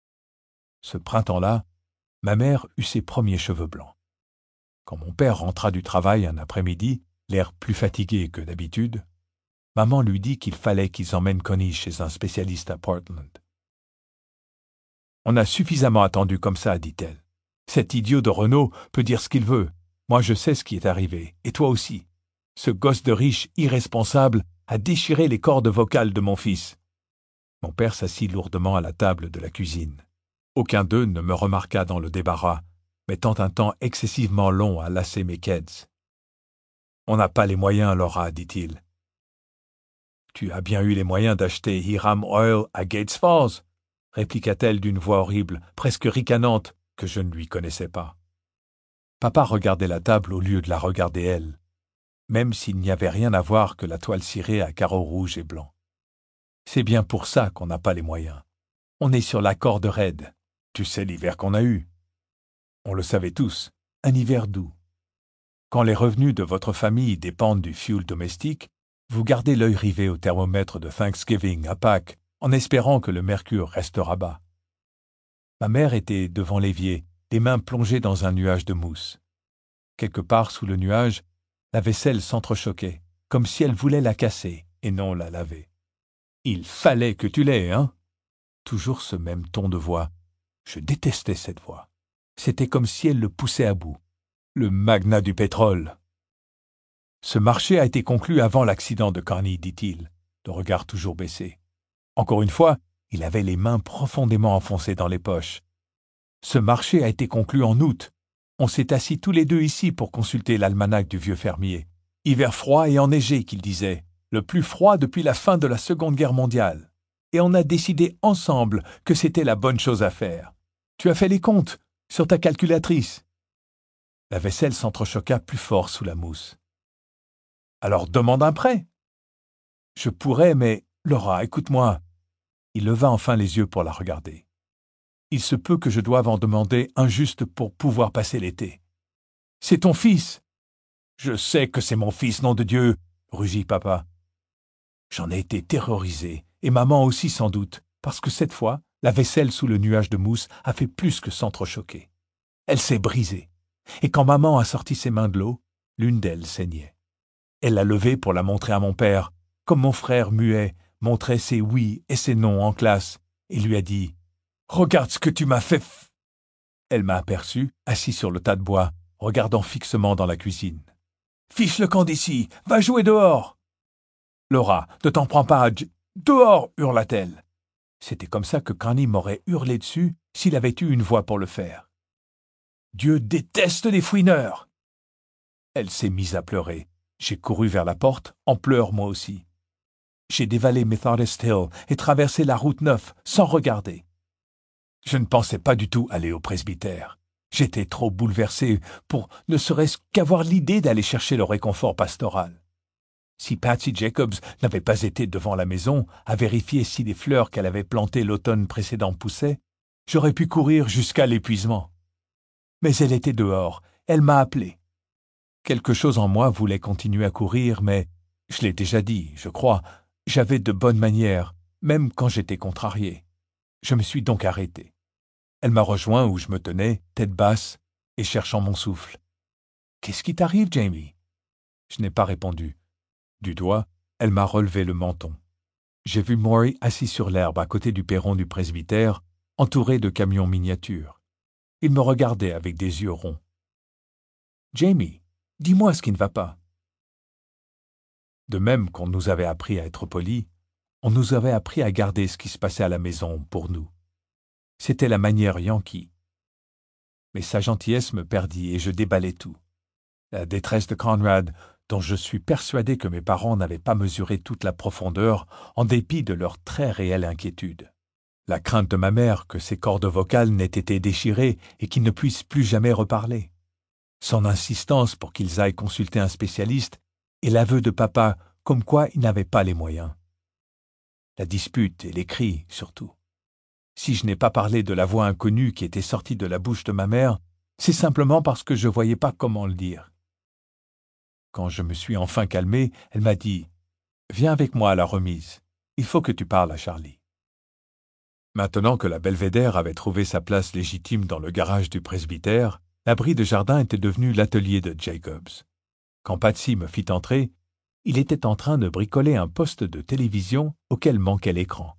Ce printemps-là, ma mère eut ses premiers cheveux blancs. Quand mon père rentra du travail un après-midi, l'air plus fatigué que d'habitude, maman lui dit qu'il fallait qu'ils emmènent Connie chez un spécialiste à Portland. « On a suffisamment attendu comme ça, dit-elle. Cet idiot de Renaud peut dire ce qu'il veut. Moi, je sais ce qui est arrivé, et toi aussi. Ce gosse de riche irresponsable a déchiré les cordes vocales de mon fils. » Mon père s'assit lourdement à la table de la cuisine. Aucun d'eux ne me remarqua dans le débarras, mettant un temps excessivement long à lasser mes keds. « On n'a pas les moyens, Laura, dit-il. »« Tu as bien eu les moyens d'acheter Hiram Oil à Gates Falls, » répliqua-t-elle d'une voix horrible, presque ricanante, que je ne lui connaissais pas. Papa regardait la table au lieu de la regarder elle, même s'il n'y avait rien à voir que la toile cirée à carreaux rouges et blancs. C'est bien pour ça qu'on n'a pas les moyens. On est sur la corde raide. Tu sais l'hiver qu'on a eu. On le savait tous, un hiver doux. Quand les revenus de votre famille dépendent du fioul domestique, vous gardez l'œil rivé au thermomètre de Thanksgiving à Pâques, en espérant que le mercure restera bas. Ma mère était devant l'évier, les mains plongées dans un nuage de mousse. Quelque part sous le nuage, la vaisselle s'entrechoquait, comme si elle voulait la casser et non la laver. « Il fallait que tu l'aies, hein ?» Toujours ce même ton de voix. Je détestais cette voix. C'était comme si elle le poussait à bout. Le magnat du pétrole. « Ce marché a été conclu avant l'accident de Connie, dit-il, le regard toujours baissé. Encore une fois, il avait les mains profondément enfoncées dans les poches. Ce marché a été conclu en août. On s'est assis tous les deux ici pour consulter l'almanach du vieux fermier. Hiver froid et enneigé, qu'il disait, le plus froid depuis la fin de la Seconde Guerre mondiale. Et on a décidé ensemble que c'était la bonne chose à faire. Tu as fait les comptes sur ta calculatrice. La vaisselle s'entrechoqua plus fort sous la mousse. Alors demande un prêt. Je pourrais, mais Laura, écoute-moi. Il leva enfin les yeux pour la regarder. Il se peut que je doive en demander un juste pour pouvoir passer l'été. C'est ton fils. Je sais que c'est mon fils, nom de Dieu, rugit papa. J'en ai été terrorisé, et maman aussi sans doute, parce que cette fois, la vaisselle sous le nuage de mousse a fait plus que s'entrechoquer. Elle s'est brisée, et quand maman a sorti ses mains de l'eau, l'une d'elles saignait. Elle l'a levée pour la montrer à mon père, comme mon frère muet montrait ses oui et ses non en classe, et lui a dit « Regarde ce que tu m'as fait !» Elle m'a aperçu, assis sur le tas de bois, regardant fixement dans la cuisine. « Fiche le camp d'ici, va jouer dehors !»« Laura, ne t'en prends pas à dehors !» hurla-t-elle. C'était comme ça que Connie m'aurait hurlé dessus s'il avait eu une voix pour le faire. Dieu déteste les fouineurs. Elle s'est mise à pleurer. J'ai couru vers la porte, en pleurs moi aussi. J'ai dévalé Methodist Hill et traversé la route 9 sans regarder. Je ne pensais pas du tout aller au presbytère. J'étais trop bouleversé pour ne serait-ce qu'avoir l'idée d'aller chercher le réconfort pastoral. Si Patsy Jacobs n'avait pas été devant la maison à vérifier si les fleurs qu'elle avait plantées l'automne précédent poussaient, j'aurais pu courir jusqu'à l'épuisement. Mais elle était dehors, elle m'a appelé. Quelque chose en moi voulait continuer à courir, mais, je l'ai déjà dit, je crois, j'avais de bonnes manières, même quand j'étais contrarié. Je me suis donc arrêté. Elle m'a rejoint où je me tenais, tête basse, et cherchant mon souffle. « Qu'est-ce qui t'arrive, Jamie ?» Je n'ai pas répondu. Du doigt, elle m'a relevé le menton. J'ai vu Maury assis sur l'herbe à côté du perron du presbytère, entouré de camions miniatures. Il me regardait avec des yeux ronds. « Jamie, dis-moi ce qui ne va pas. » De même qu'on nous avait appris à être polis, on nous avait appris à garder ce qui se passait à la maison pour nous. C'était la manière Yankee. Mais sa gentillesse me perdit et je déballai tout. La détresse de Conrad, dont je suis persuadé que mes parents n'avaient pas mesuré toute la profondeur en dépit de leur très réelle inquiétude. La crainte de ma mère que ses cordes vocales n'aient été déchirées et qu'ils ne puissent plus jamais reparler. Son insistance pour qu'ils aillent consulter un spécialiste et l'aveu de papa comme quoi il n'avait pas les moyens. La dispute et les cris, surtout. Si je n'ai pas parlé de la voix inconnue qui était sortie de la bouche de ma mère, c'est simplement parce que je ne voyais pas comment le dire. Quand je me suis enfin calmé, elle m'a dit « Viens avec moi à la remise. Il faut que tu parles à Charlie. » Maintenant que la belvédère avait trouvé sa place légitime dans le garage du presbytère, l'abri de jardin était devenu l'atelier de Jacobs. Quand Patsy me fit entrer, il était en train de bricoler un poste de télévision auquel manquait l'écran.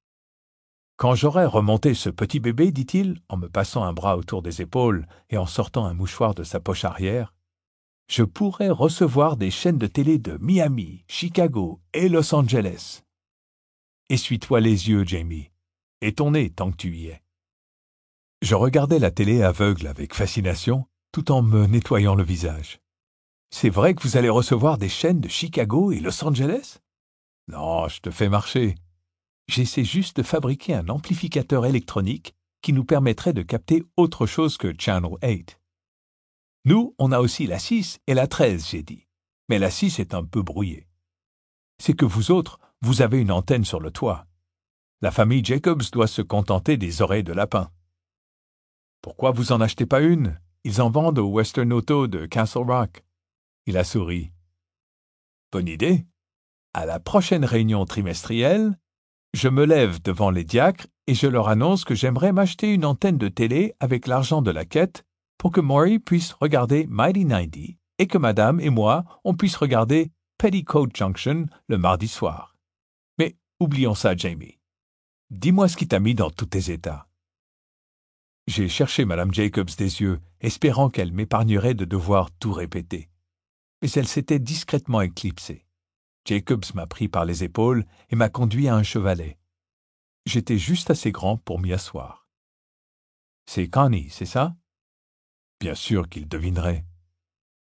« Quand j'aurai remonté ce petit bébé, dit-il, en me passant un bras autour des épaules et en sortant un mouchoir de sa poche arrière, je pourrais recevoir des chaînes de télé de Miami, Chicago et Los Angeles. Essuie-toi les yeux, Jamie, et ton nez tant que tu y es. » Je regardais la télé aveugle avec fascination, tout en me nettoyant le visage. « C'est vrai que vous allez recevoir des chaînes de Chicago et Los Angeles? » « Non, je te fais marcher. J'essaie juste de fabriquer un amplificateur électronique qui nous permettrait de capter autre chose que Channel 8. Nous, on a aussi la 6 et la 13, j'ai dit. Mais la 6 est un peu brouillée. C'est que vous autres, vous avez une antenne sur le toit. La famille Jacobs doit se contenter des oreilles de lapin. Pourquoi vous en achetez pas une? Ils en vendent au Western Auto de Castle Rock. Il a souri. Bonne idée. À la prochaine réunion trimestrielle, je me lève devant les diacres et je leur annonce que j'aimerais m'acheter une antenne de télé avec l'argent de la quête pour que Maury puisse regarder Mighty 90 et que madame et moi, on puisse regarder Petticoat Junction le mardi soir. Mais oublions ça, Jamie. Dis-moi ce qui t'a mis dans tous tes états. J'ai cherché madame Jacobs des yeux, espérant qu'elle m'épargnerait de devoir tout répéter. Mais elle s'était discrètement éclipsée. Jacobs m'a pris par les épaules et m'a conduit à un chevalet. J'étais juste assez grand pour m'y asseoir. « C'est Connie, c'est ça? » Bien sûr qu'il devinerait.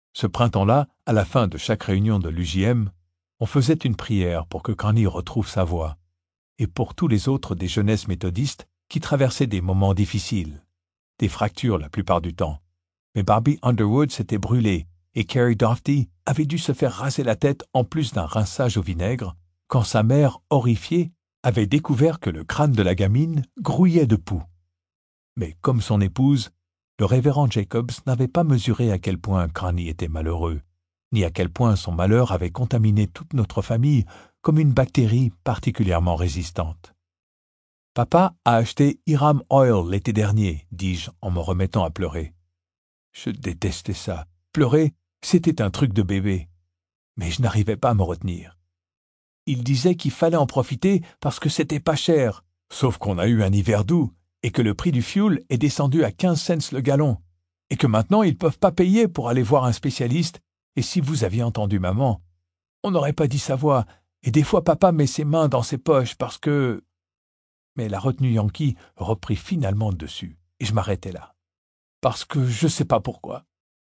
Ce printemps-là, à la fin de chaque réunion de l'UJM, on faisait une prière pour que Granny retrouve sa voix, et pour tous les autres des jeunesses méthodistes qui traversaient des moments difficiles, des fractures la plupart du temps. Mais Barbie Underwood s'était brûlée, et Carrie Doughty avait dû se faire raser la tête en plus d'un rinçage au vinaigre, quand sa mère, horrifiée, avait découvert que le crâne de la gamine grouillait de poux. Mais comme son épouse, le révérend Jacobs n'avait pas mesuré à quel point Granny était malheureux, ni à quel point son malheur avait contaminé toute notre famille comme une bactérie particulièrement résistante. « Papa a acheté Hiram Oil l'été dernier, dis-je en me remettant à pleurer. Je détestais ça. Pleurer, c'était un truc de bébé. Mais je n'arrivais pas à me retenir. Il disait qu'il fallait en profiter parce que c'était pas cher, sauf qu'on a eu un hiver doux, et que le prix du fioul est descendu à 15 cents le gallon, et que maintenant ils ne peuvent pas payer pour aller voir un spécialiste, et si vous aviez entendu maman, on n'aurait pas dit sa voix, et des fois papa met ses mains dans ses poches parce que... Mais la retenue Yankee reprit finalement le dessus, et je m'arrêtai là. Parce que je ne sais pas pourquoi.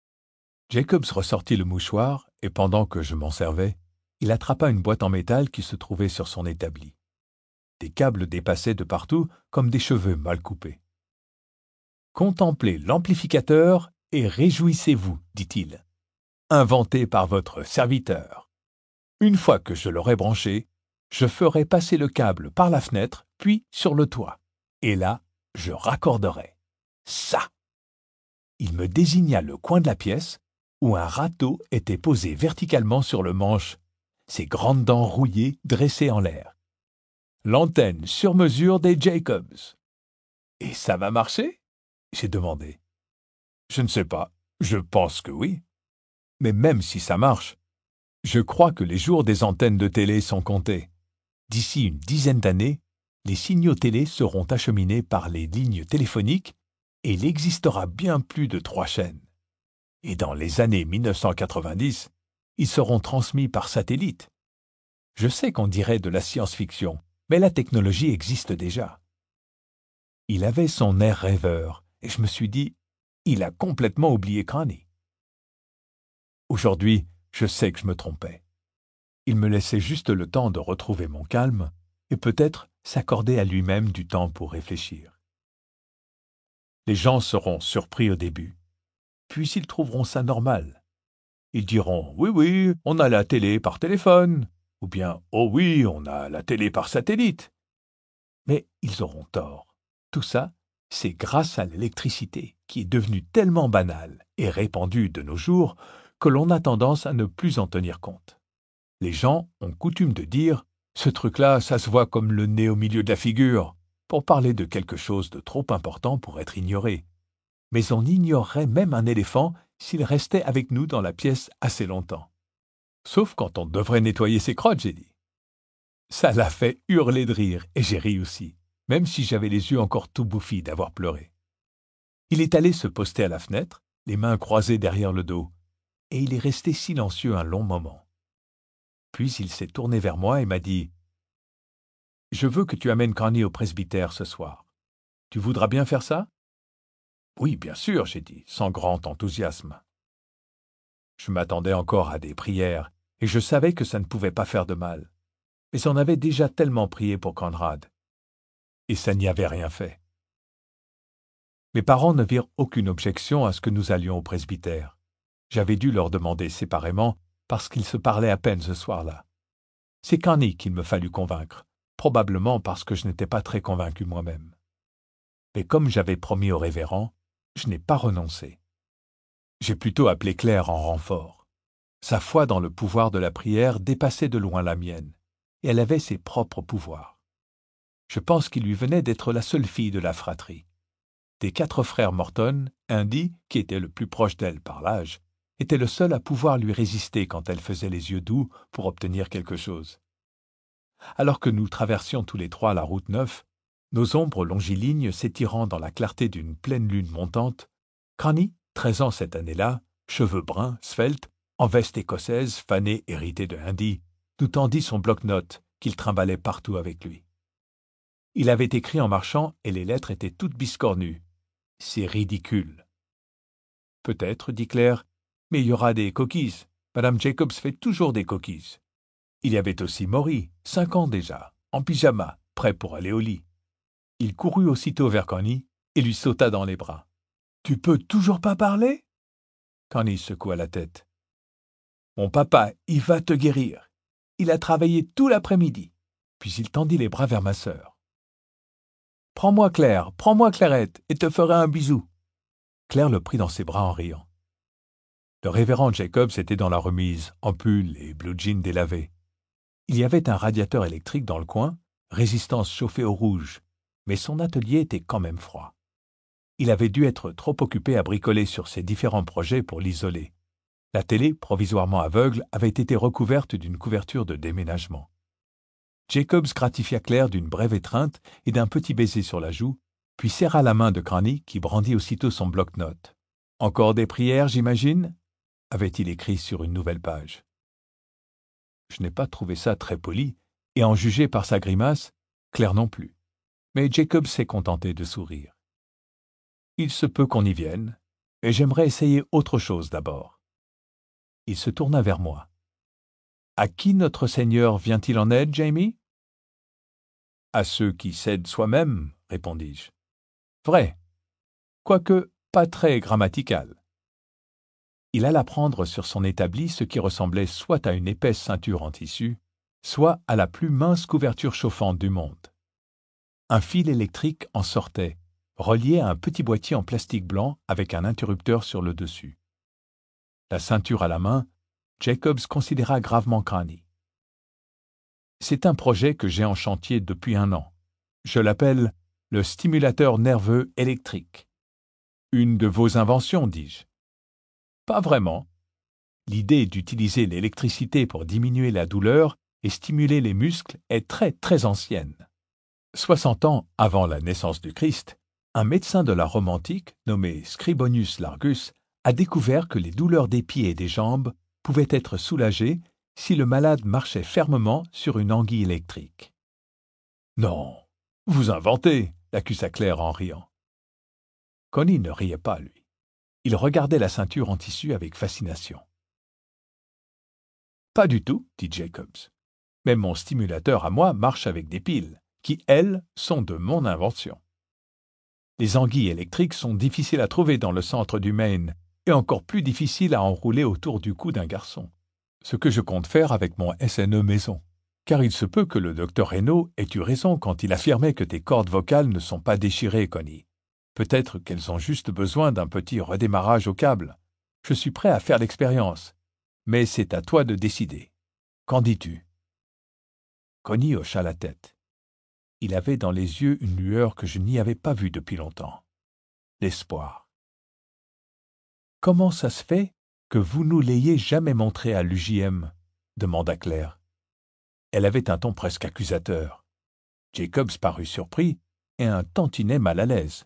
Jacobs ressortit le mouchoir, et pendant que je m'en servais, il attrapa une boîte en métal qui se trouvait sur son établi. Des câbles dépassaient de partout comme des cheveux mal coupés. « Contemplez l'amplificateur et réjouissez-vous, dit-il, inventé par votre serviteur. Une fois que je l'aurai branché, je ferai passer le câble par la fenêtre, puis sur le toit. Et là, je raccorderai. Ça !» Il me désigna le coin de la pièce où un râteau était posé verticalement sur le manche, ses grandes dents rouillées dressées en l'air. L'antenne sur mesure des Jacobs. « Et ça va marcher ?» j'ai demandé. « Je ne sais pas. Je pense que oui. Mais même si ça marche, je crois que les jours des antennes de télé sont comptés. D'ici une dizaine d'années, les signaux télé seront acheminés par les lignes téléphoniques et il existera bien plus de 3 chaînes. Et dans les années 1990, ils seront transmis par satellite. Je sais qu'on dirait de la science-fiction, mais la technologie existe déjà. » Il avait son air rêveur, et je me suis dit, il a complètement oublié Granny. Aujourd'hui, je sais que je me trompais. Il me laissait juste le temps de retrouver mon calme et peut-être s'accorder à lui-même du temps pour réfléchir. Les gens seront surpris au début, puis ils trouveront ça normal. Ils diront « Oui, oui, on a la télé par téléphone » ou bien « Oh oui, on a la télé par satellite ». Mais ils auront tort. Tout ça, c'est grâce à l'électricité qui est devenue tellement banale et répandue de nos jours que l'on a tendance à ne plus en tenir compte. Les gens ont coutume de dire « Ce truc-là, ça se voit comme le nez au milieu de la figure » pour parler de quelque chose de trop important pour être ignoré. Mais on ignorerait même un éléphant s'il restait avec nous dans la pièce assez longtemps. Sauf quand on devrait nettoyer ses crottes, j'ai dit. Ça l'a fait hurler de rire et j'ai ri aussi, même si j'avais les yeux encore tout bouffis d'avoir pleuré. Il est allé se poster à la fenêtre, les mains croisées derrière le dos, et il est resté silencieux un long moment. Puis il s'est tourné vers moi et m'a dit « Je veux que tu amènes Granny au presbytère ce soir. Tu voudras bien faire ça ?» « Oui, bien sûr, » j'ai dit, sans grand enthousiasme. Je m'attendais encore à des prières, et je savais que ça ne pouvait pas faire de mal. Mais on avait déjà tellement prié pour Conrad. Et ça n'y avait rien fait. Mes parents ne virent aucune objection à ce que nous allions au presbytère. J'avais dû leur demander séparément parce qu'ils se parlaient à peine ce soir-là. C'est Granny qu'il me fallut convaincre, probablement parce que je n'étais pas très convaincu moi-même. Mais comme j'avais promis au révérend, je n'ai pas renoncé. J'ai plutôt appelé Claire en renfort. Sa foi dans le pouvoir de la prière dépassait de loin la mienne, et elle avait ses propres pouvoirs. Je pense qu'il lui venait d'être la seule fille de la fratrie. Des 4 frères Morton, Andy, qui était le plus proche d'elle par l'âge, était le seul à pouvoir lui résister quand elle faisait les yeux doux pour obtenir quelque chose. Alors que nous traversions tous les 3 la route 9, nos ombres longilignes s'étirant dans la clarté d'une pleine lune montante, Granny, 13 ans cette année-là, cheveux bruns, sveltes, en veste écossaise, fanée héritée de Andy, nous tendit son bloc-notes qu'il trimballait partout avec lui. Il avait écrit en marchant et les lettres étaient toutes biscornues. « C'est ridicule. » « Peut-être, dit Claire, Mais il y aura des coquilles. Madame Jacobs fait toujours des coquilles. Il y avait aussi Maury, 5 ans déjà, en pyjama, prêt pour aller au lit. Il courut aussitôt vers Connie et lui sauta dans les bras. « Tu peux toujours pas parler ?» Connie secoua la tête. « Mon papa, il va te guérir. Il a travaillé tout l'après-midi. » Puis il tendit les bras vers ma sœur. « Prends-moi Clairette, et te ferai un bisou. » Claire le prit dans ses bras en riant. Le révérend Jacobs était dans la remise, en pull et blue jean délavé. Il y avait un radiateur électrique dans le coin, résistance chauffée au rouge, mais son atelier était quand même froid. Il avait dû être trop occupé à bricoler sur ses différents projets pour l'isoler. La télé, provisoirement aveugle, avait été recouverte d'une couverture de déménagement. Jacobs gratifia Claire d'une brève étreinte et d'un petit baiser sur la joue, puis serra la main de Connie qui brandit aussitôt son bloc-notes. « Encore des prières, j'imagine » avait-il écrit sur une nouvelle page. Je n'ai pas trouvé ça très poli, et en juger par sa grimace, Claire non plus. Mais Jacobs s'est contenté de sourire. Il se peut qu'on y vienne, et j'aimerais essayer autre chose d'abord. Il se tourna vers moi. À qui notre Seigneur vient-il en aide, Jamie? À ceux qui s'aident soi-même, répondis-je. Vrai, quoique pas très grammatical. Il alla prendre sur son établi ce qui ressemblait soit à une épaisse ceinture en tissu, soit à la plus mince couverture chauffante du monde. Un fil électrique en sortait, relié à un petit boîtier en plastique blanc avec un interrupteur sur le dessus. La ceinture à la main, Jacobs considéra gravement Connie. C'est un projet que j'ai en chantier depuis 1 an. Je l'appelle le stimulateur nerveux électrique. Une de vos inventions, dis-je. Pas vraiment. L'idée d'utiliser l'électricité pour diminuer la douleur et stimuler les muscles est très ancienne. 60 ans avant la naissance du Christ, un médecin de la Rome antique, nommé Scribonius Largus, a découvert que les douleurs des pieds et des jambes pouvaient être soulagées si le malade marchait fermement sur une anguille électrique. « Non, vous inventez !» l'accusa Claire en riant. Connie ne riait pas, lui. Il regardait la ceinture en tissu avec fascination. « Pas du tout, dit Jacobs. Mais mon stimulateur à moi marche avec des piles, qui, elles, sont de mon invention. Les anguilles électriques sont difficiles à trouver dans le centre du Maine et encore plus difficiles à enrouler autour du cou d'un garçon. Ce que je compte faire avec mon SNE maison. Car il se peut que le docteur Reynaud ait eu raison quand il affirmait que tes cordes vocales ne sont pas déchirées, Connie. Peut-être qu'elles ont juste besoin d'un petit redémarrage au câble. Je suis prêt à faire l'expérience. Mais c'est à toi de décider. Qu'en dis-tu » Connie hocha la tête. Il avait dans les yeux une lueur que je n'y avais pas vue depuis longtemps. L'espoir. « Comment ça se fait que vous nous l'ayez jamais montré à l'UJM » demanda Claire. Elle avait un ton presque accusateur. Jacobs parut surpris et un tantinet mal à l'aise.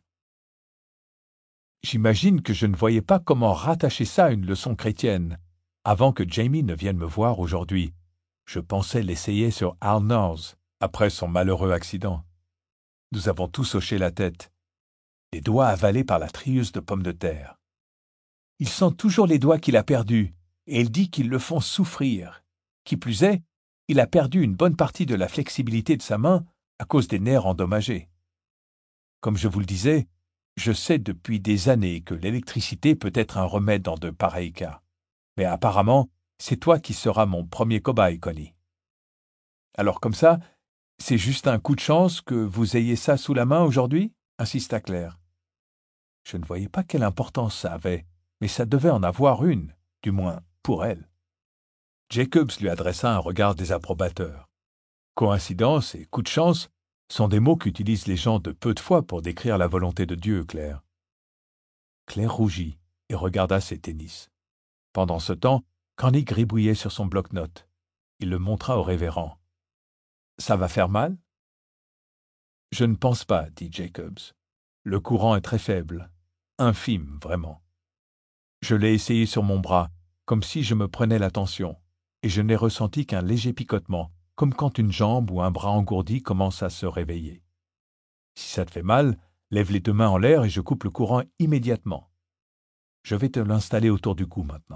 « J'imagine que je ne voyais pas comment rattacher ça à une leçon chrétienne, avant que Jamie ne vienne me voir aujourd'hui. Je pensais l'essayer sur Al North, après son malheureux accident. » Nous avons tous hoché la tête, les doigts avalés par la trieuse de pommes de terre. « Il sent toujours les doigts qu'il a perdus, et il dit qu'ils le font souffrir. Qui plus est, il a perdu une bonne partie de la flexibilité de sa main à cause des nerfs endommagés. Comme je vous le disais, je sais depuis des années que l'électricité peut être un remède dans de pareils cas. Mais apparemment, c'est toi qui seras mon premier cobaye, Connie. Alors comme ça, c'est juste un coup de chance que vous ayez ça sous la main aujourd'hui » insista Claire. Je ne voyais pas quelle importance ça avait, mais ça devait en avoir une, du moins pour elle. Jacobs lui adressa un regard désapprobateur. Coïncidence et coup de chance sont des mots qu'utilisent les gens de peu de foi pour décrire la volonté de Dieu, Claire. Claire rougit et regarda ses tennis. Pendant ce temps, Connie gribouillait sur son bloc-notes. Il le montra au révérend. « Ça va faire mal ?» « Je ne pense pas, dit Jacobs. Le courant est très faible, infime vraiment. Je l'ai essayé sur mon bras, comme si je me prenais la tension, et je n'ai ressenti qu'un léger picotement, comme quand une jambe ou un bras engourdi commence à se réveiller. Si ça te fait mal, lève les 2 mains en l'air et je coupe le courant immédiatement. Je vais te l'installer autour du cou maintenant. »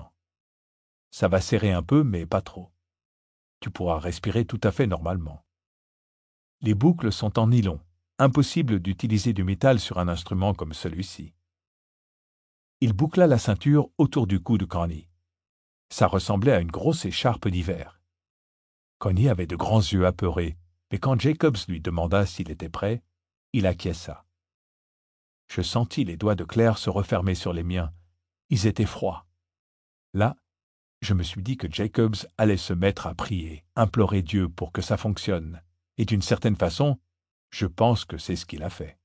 Ça va serrer un peu, mais pas trop. Tu pourras respirer tout à fait normalement. Les boucles sont en nylon. Impossible d'utiliser du métal sur un instrument comme celui-ci. Il boucla la ceinture autour du cou de Connie. Ça ressemblait à une grosse écharpe d'hiver. Connie avait de grands yeux apeurés, mais quand Jacobs lui demanda s'il était prêt, il acquiesça. Je sentis les doigts de Claire se refermer sur les miens. Ils étaient froids. Là, je me suis dit que Jacobs allait se mettre à prier, implorer Dieu pour que ça fonctionne. Et d'une certaine façon, je pense que c'est ce qu'il a fait.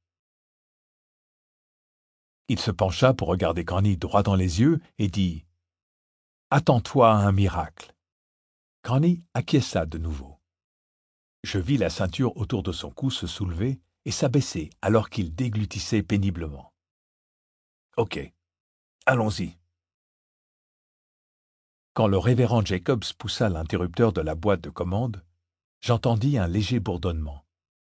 Il se pencha pour regarder Connie droit dans les yeux et dit « Attends-toi à un miracle. » Connie acquiesça de nouveau. Je vis la ceinture autour de son cou se soulever et s'abaisser alors qu'il déglutissait péniblement. « Ok, allons-y. » Quand le révérend Jacobs poussa l'interrupteur de la boîte de commande, j'entendis un léger bourdonnement.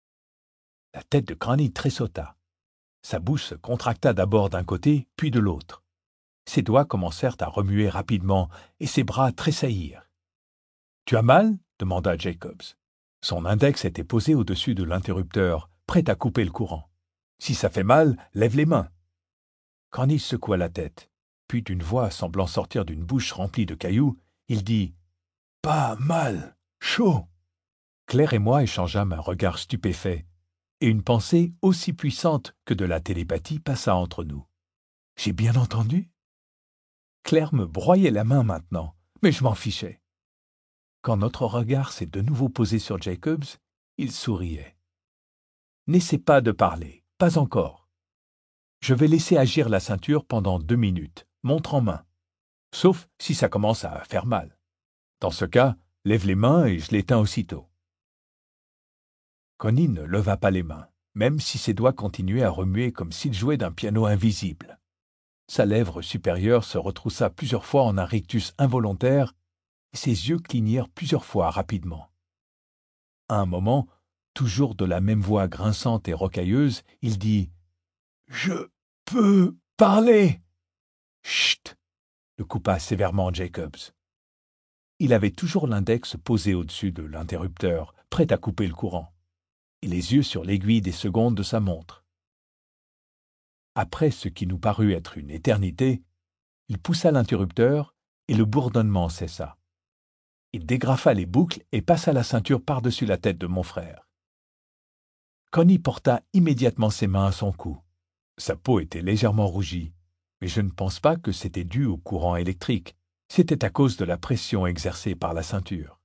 La tête de Connie tressauta. Sa bouche se contracta d'abord d'un côté, puis de l'autre. Ses doigts commencèrent à remuer rapidement et ses bras tressaillirent. « Tu as mal ?» demanda Jacobs. Son index était posé au-dessus de l'interrupteur, prêt à couper le courant. « Si ça fait mal, lève les mains. » Connie secoua la tête. Puis d'une voix semblant sortir d'une bouche remplie de cailloux, il dit « Pas mal, chaud !» Claire et moi échangeâmes un regard stupéfait, et une pensée aussi puissante que de la télépathie passa entre nous. « J'ai bien entendu ?» Claire me broyait la main maintenant, mais je m'en fichais. Quand notre regard s'est de nouveau posé sur Jacobs, il souriait. « N'essaie pas de parler, pas encore. Je vais laisser agir la ceinture pendant 2 minutes, montre en main. Sauf si ça commence à faire mal. Dans ce cas, lève les mains et je l'éteins aussitôt. » Connie ne leva pas les mains, même si ses doigts continuaient à remuer comme s'il jouait d'un piano invisible. Sa lèvre supérieure se retroussa plusieurs fois en un rictus involontaire et ses yeux clignèrent plusieurs fois rapidement. À un moment, toujours de la même voix grinçante et rocailleuse, il dit « Je peux parler !»« Chut !» le coupa sévèrement Jacobs. Il avait toujours l'index posé au-dessus de l'interrupteur, prêt à couper le courant, et les yeux sur l'aiguille des secondes de sa montre. Après ce qui nous parut être une éternité, il poussa l'interrupteur et le bourdonnement cessa. Il dégrafa les boucles et passa la ceinture par-dessus la tête de mon frère. Connie porta immédiatement ses mains à son cou. Sa peau était légèrement rougie, mais je ne pense pas que c'était dû au courant électrique. C'était à cause de la pression exercée par la ceinture.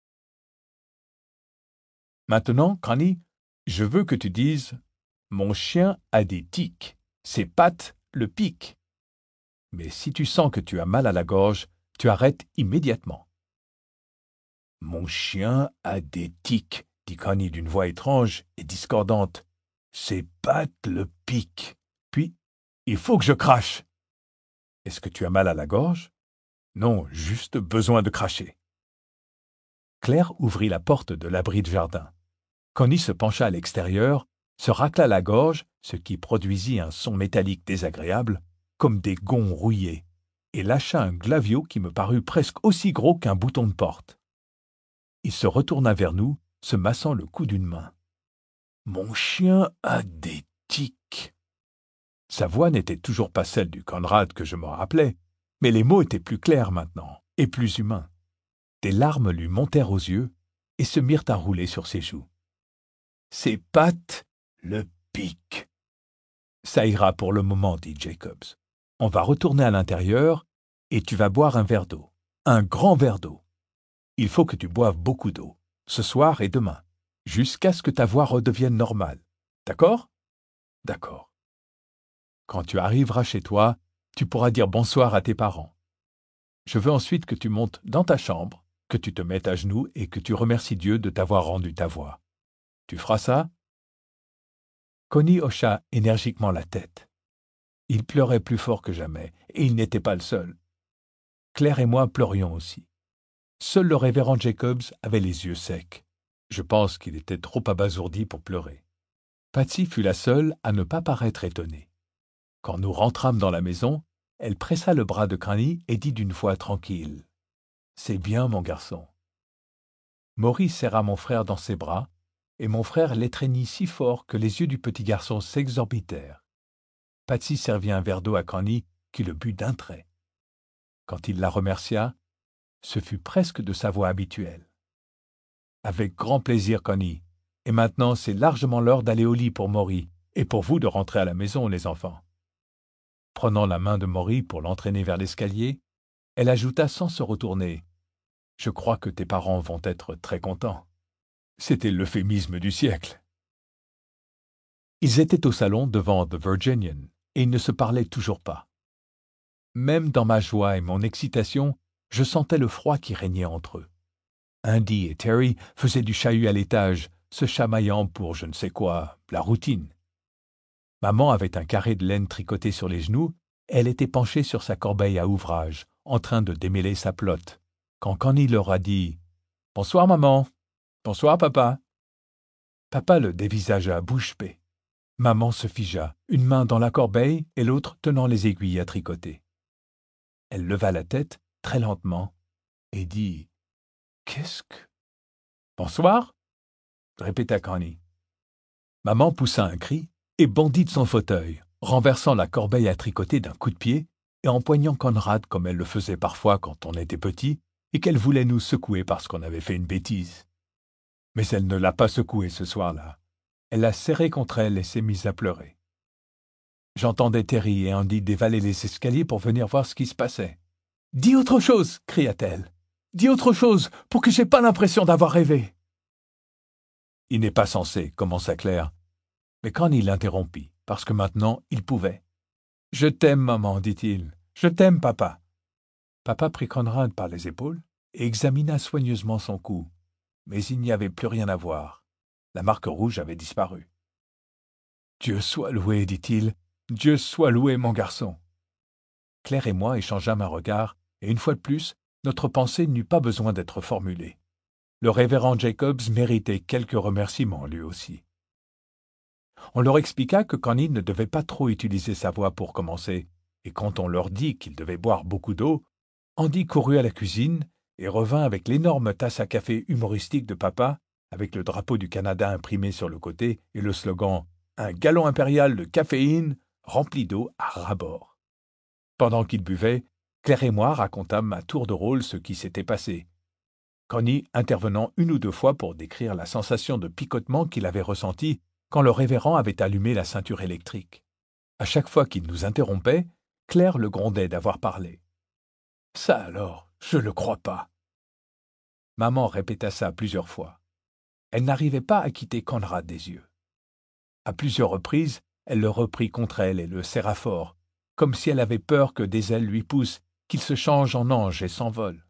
Maintenant, Connie, je veux que tu dises « Mon chien a des tics. Ses pattes le piquent. » Mais si tu sens que tu as mal à la gorge, tu arrêtes immédiatement. « Mon chien a des tics, » dit Connie d'une voix étrange et discordante. « Ses pattes le piquent. » Puis, « Il faut que je crache. » Est-ce que tu as mal à la gorge? Non, juste besoin de cracher. Claire ouvrit la porte de l'abri de jardin. Connie se pencha à l'extérieur, se racla la gorge, ce qui produisit un son métallique désagréable, comme des gonds rouillés, et lâcha un glavio qui me parut presque aussi gros qu'un bouton de porte. Il se retourna vers nous, se massant le cou d'une main. « Mon chien a des tics. » Sa voix n'était toujours pas celle du Conrad que je me rappelais, mais les mots étaient plus clairs maintenant, et plus humains. Des larmes lui montèrent aux yeux et se mirent à rouler sur ses joues. « Ses pattes le piquent. »« Ça ira pour le moment, » dit Jacobs. « On va retourner à l'intérieur et tu vas boire un verre d'eau. Un grand verre d'eau. Il faut que tu boives beaucoup d'eau, ce soir et demain, jusqu'à ce que ta voix redevienne normale. D'accord ? D'accord. Quand tu arriveras chez toi, tu pourras dire bonsoir à tes parents. Je veux ensuite que tu montes dans ta chambre, que tu te mettes à genoux et que tu remercies Dieu de t'avoir rendu ta voix. Tu feras ça ? » Connie hocha énergiquement la tête. Il pleurait plus fort que jamais, et il n'était pas le seul. Claire et moi pleurions aussi. Seul le révérend Jacobs avait les yeux secs. Je pense qu'il était trop abasourdi pour pleurer. Patsy fut la seule à ne pas paraître étonnée. Quand nous rentrâmes dans la maison, elle pressa le bras de Connie et dit d'une voix tranquille C'est bien, mon garçon. Maurice serra mon frère dans ses bras, et mon frère l'étreignit si fort que les yeux du petit garçon s'exorbitèrent. Patsy servit un verre d'eau à Connie, qui le but d'un trait. Quand il la remercia, ce fut presque de sa voix habituelle. « Avec grand plaisir, Connie. Et maintenant, c'est largement l'heure d'aller au lit pour Maury, et pour vous de rentrer à la maison, les enfants. » Prenant la main de Maury pour l'entraîner vers l'escalier, elle ajouta sans se retourner. « Je crois que tes parents vont être très contents. » C'était l'euphémisme du siècle. Ils étaient au salon devant The Virginian, et ils ne se parlaient toujours pas. Même dans ma joie et mon excitation, je sentais le froid qui régnait entre eux. Andy et Terry faisaient du chahut à l'étage, se chamaillant pour je ne sais quoi, la routine. Maman avait un carré de laine tricoté sur les genoux, et elle était penchée sur sa corbeille à ouvrage, en train de démêler sa pelote, quand Connie leur a dit « Bonsoir, maman. Bonsoir, papa. » Papa le dévisagea bouche bée. Maman se figea, une main dans la corbeille et l'autre tenant les aiguilles à tricoter. Elle leva la tête, très lentement, et dit « Qu'est-ce que... » « Bonsoir » répéta Connie. Maman poussa un cri et bondit de son fauteuil, renversant la corbeille à tricoter d'un coup de pied et empoignant Conrad comme elle le faisait parfois quand on était petit et qu'elle voulait nous secouer parce qu'on avait fait une bêtise. Mais elle ne l'a pas secoué ce soir-là. Elle l'a serré contre elle et s'est mise à pleurer. J'entendais Terry et Andy dévaler les escaliers pour venir voir ce qui se passait. « Dis autre chose !» cria-t-elle. « Dis autre chose pour que j'aie pas l'impression d'avoir rêvé !» « Il n'est pas censé, » commença Claire. Mais Connie l'interrompit, parce que maintenant il pouvait. « Je t'aime, maman, dit-il. Je t'aime, papa. » Papa prit Conrad par les épaules et examina soigneusement son cou. Mais il n'y avait plus rien à voir. La marque rouge avait disparu. « Dieu soit loué, dit-il. Dieu soit loué, mon garçon. » Claire et moi échangeâmes un regard, et une fois de plus, notre pensée n'eut pas besoin d'être formulée. Le révérend Jacobs méritait quelques remerciements, lui aussi. On leur expliqua que Connie ne devait pas trop utiliser sa voix pour commencer, et quand on leur dit qu'il devait boire beaucoup d'eau, Andy courut à la cuisine et revint avec l'énorme tasse à café humoristique de papa, avec le drapeau du Canada imprimé sur le côté et le slogan « Un gallon impérial de caféine rempli d'eau à ras-bord ». Pendant qu'il buvait, Claire et moi racontâmes à tour de rôle ce qui s'était passé, Connie intervenant une ou deux fois pour décrire la sensation de picotement qu'il avait ressentie quand le révérend avait allumé la ceinture électrique. À chaque fois qu'il nous interrompait, Claire le grondait d'avoir parlé. « Ça alors, je le crois pas. » Maman répéta ça plusieurs fois. Elle n'arrivait pas à quitter Conrad des yeux. À plusieurs reprises, elle le reprit contre elle et le serra fort, comme si elle avait peur que des ailes lui poussent, qu'il se change en ange et s'envole.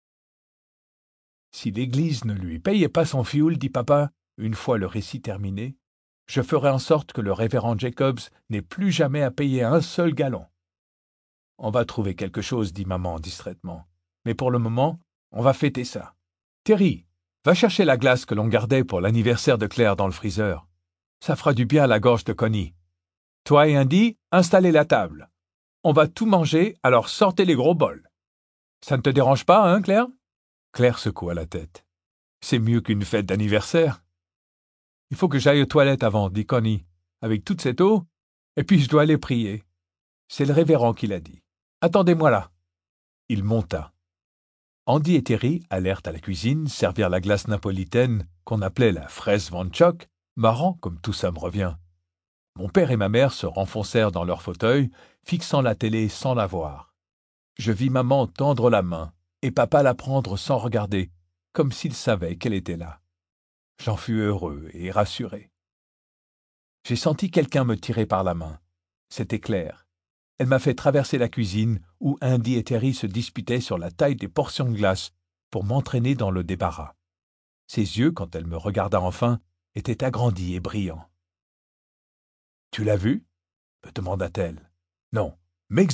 « Si l'Église ne lui payait pas son fioul, dit papa, une fois le récit terminé, je ferai en sorte que le révérend Jacobs n'ait plus jamais à payer un seul gallon. »« On va trouver quelque chose, dit maman distraitement. Mais pour le moment, on va fêter ça. Terry, va chercher la glace que l'on gardait pour l'anniversaire de Claire dans le freezer. Ça fera du bien à la gorge de Connie. Toi et Andy, installez la table. On va tout manger, alors sortez les gros bols. Ça ne te dérange pas, hein, Claire ?» Claire secoua la tête. « C'est mieux qu'une fête d'anniversaire. »« Il faut que j'aille aux toilettes avant, dit Connie, avec toute cette eau, et puis je dois aller prier. C'est le révérend qui l'a dit. Attendez-moi là. » Il monta. Andy et Terry allèrent à la cuisine servir la glace napolitaine qu'on appelait la fraise Van Chock, marrant comme tout ça me revient. Mon père et ma mère se renfoncèrent dans leur fauteuil, fixant la télé sans la voir. Je vis maman tendre la main et papa la prendre sans regarder, comme s'il savait qu'elle était là. J'en fus heureux et rassuré. J'ai senti quelqu'un me tirer par la main. C'était Claire. Elle m'a fait traverser la cuisine où Andy et Terry se disputaient sur la taille des portions de glace pour m'entraîner dans le débarras. Ses yeux, quand elle me regarda enfin, étaient agrandis et brillants. « Tu l'as vu ?» me demanda-t-elle. « Non, m'exhorta-t-elle. »«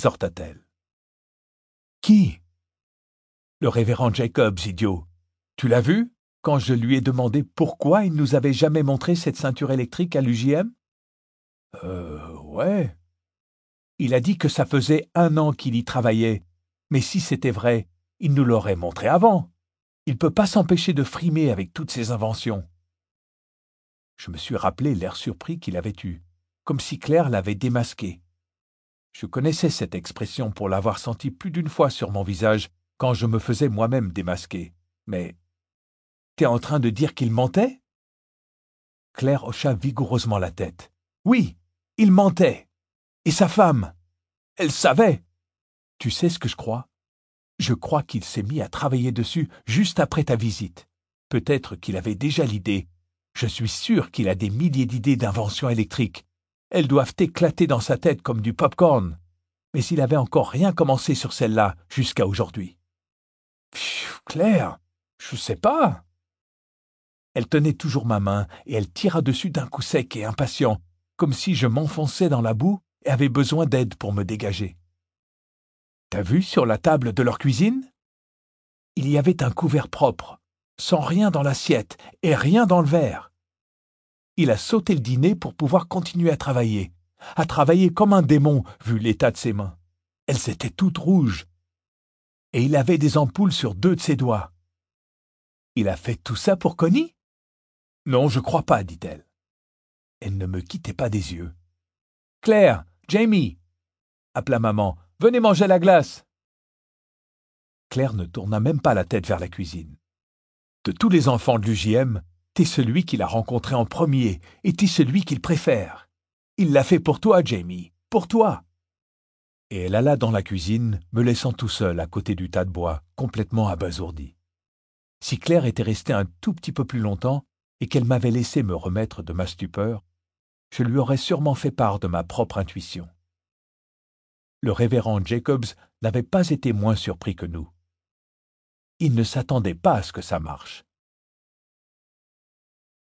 Qui ?»« Le révérend Jacobs, idiot. Tu l'as vu quand je lui ai demandé pourquoi il nous avait jamais montré cette ceinture électrique à l'UJM ? » « Ouais. » « Il a dit que ça faisait 1 an qu'il y travaillait. Mais si c'était vrai, Il nous l'aurait montré avant. Il ne peut pas s'empêcher de frimer avec toutes ses inventions. Je me suis rappelé l'air surpris qu'il avait eu, comme si Claire l'avait démasqué. Je connaissais cette expression pour l'avoir sentie plus d'une fois sur mon visage quand je me faisais moi-même démasquer. Mais t'es en train de dire qu'il mentait? Claire hocha vigoureusement la tête. Oui, il mentait. Et sa femme, elle savait. Tu sais ce que je crois? Je crois qu'il s'est mis à travailler dessus juste après ta visite. Peut-être qu'il avait déjà l'idée. Je suis sûr qu'il a des milliers d'idées d'inventions électriques. Elles doivent éclater dans sa tête comme du pop-corn. Mais il avait encore rien commencé sur celle-là jusqu'à aujourd'hui. Pfiou, Claire, je sais pas. Elle tenait toujours ma main et elle tira dessus d'un coup sec et impatient, comme si je m'enfonçais dans la boue et avais besoin d'aide pour me dégager. T'as vu sur la table de leur cuisine? Il y avait un couvert propre, sans rien dans l'assiette et rien dans le verre. Il a sauté le dîner pour pouvoir continuer à travailler comme un démon vu l'état de ses mains. Elles étaient toutes rouges. Et il avait des ampoules sur 2 de ses doigts. Il a fait tout ça pour Connie? Non, je crois pas, dit-elle. Elle ne me quittait pas des yeux. Claire, Jamie, appela maman, venez manger la glace. Claire ne tourna même pas la tête vers la cuisine. De tous les enfants de l'UJM, t'es celui qu'il a rencontré en premier et t'es celui qu'il préfère. Il l'a fait pour toi, Jamie, pour toi. Et elle alla dans la cuisine, me laissant tout seul à côté du tas de bois, complètement abasourdi. Si Claire était restée un tout petit peu plus longtemps et qu'elle m'avait laissé me remettre de ma stupeur, je lui aurais sûrement fait part de ma propre intuition. Le révérend Jacobs n'avait pas été moins surpris que nous. Il ne s'attendait pas à ce que ça marche.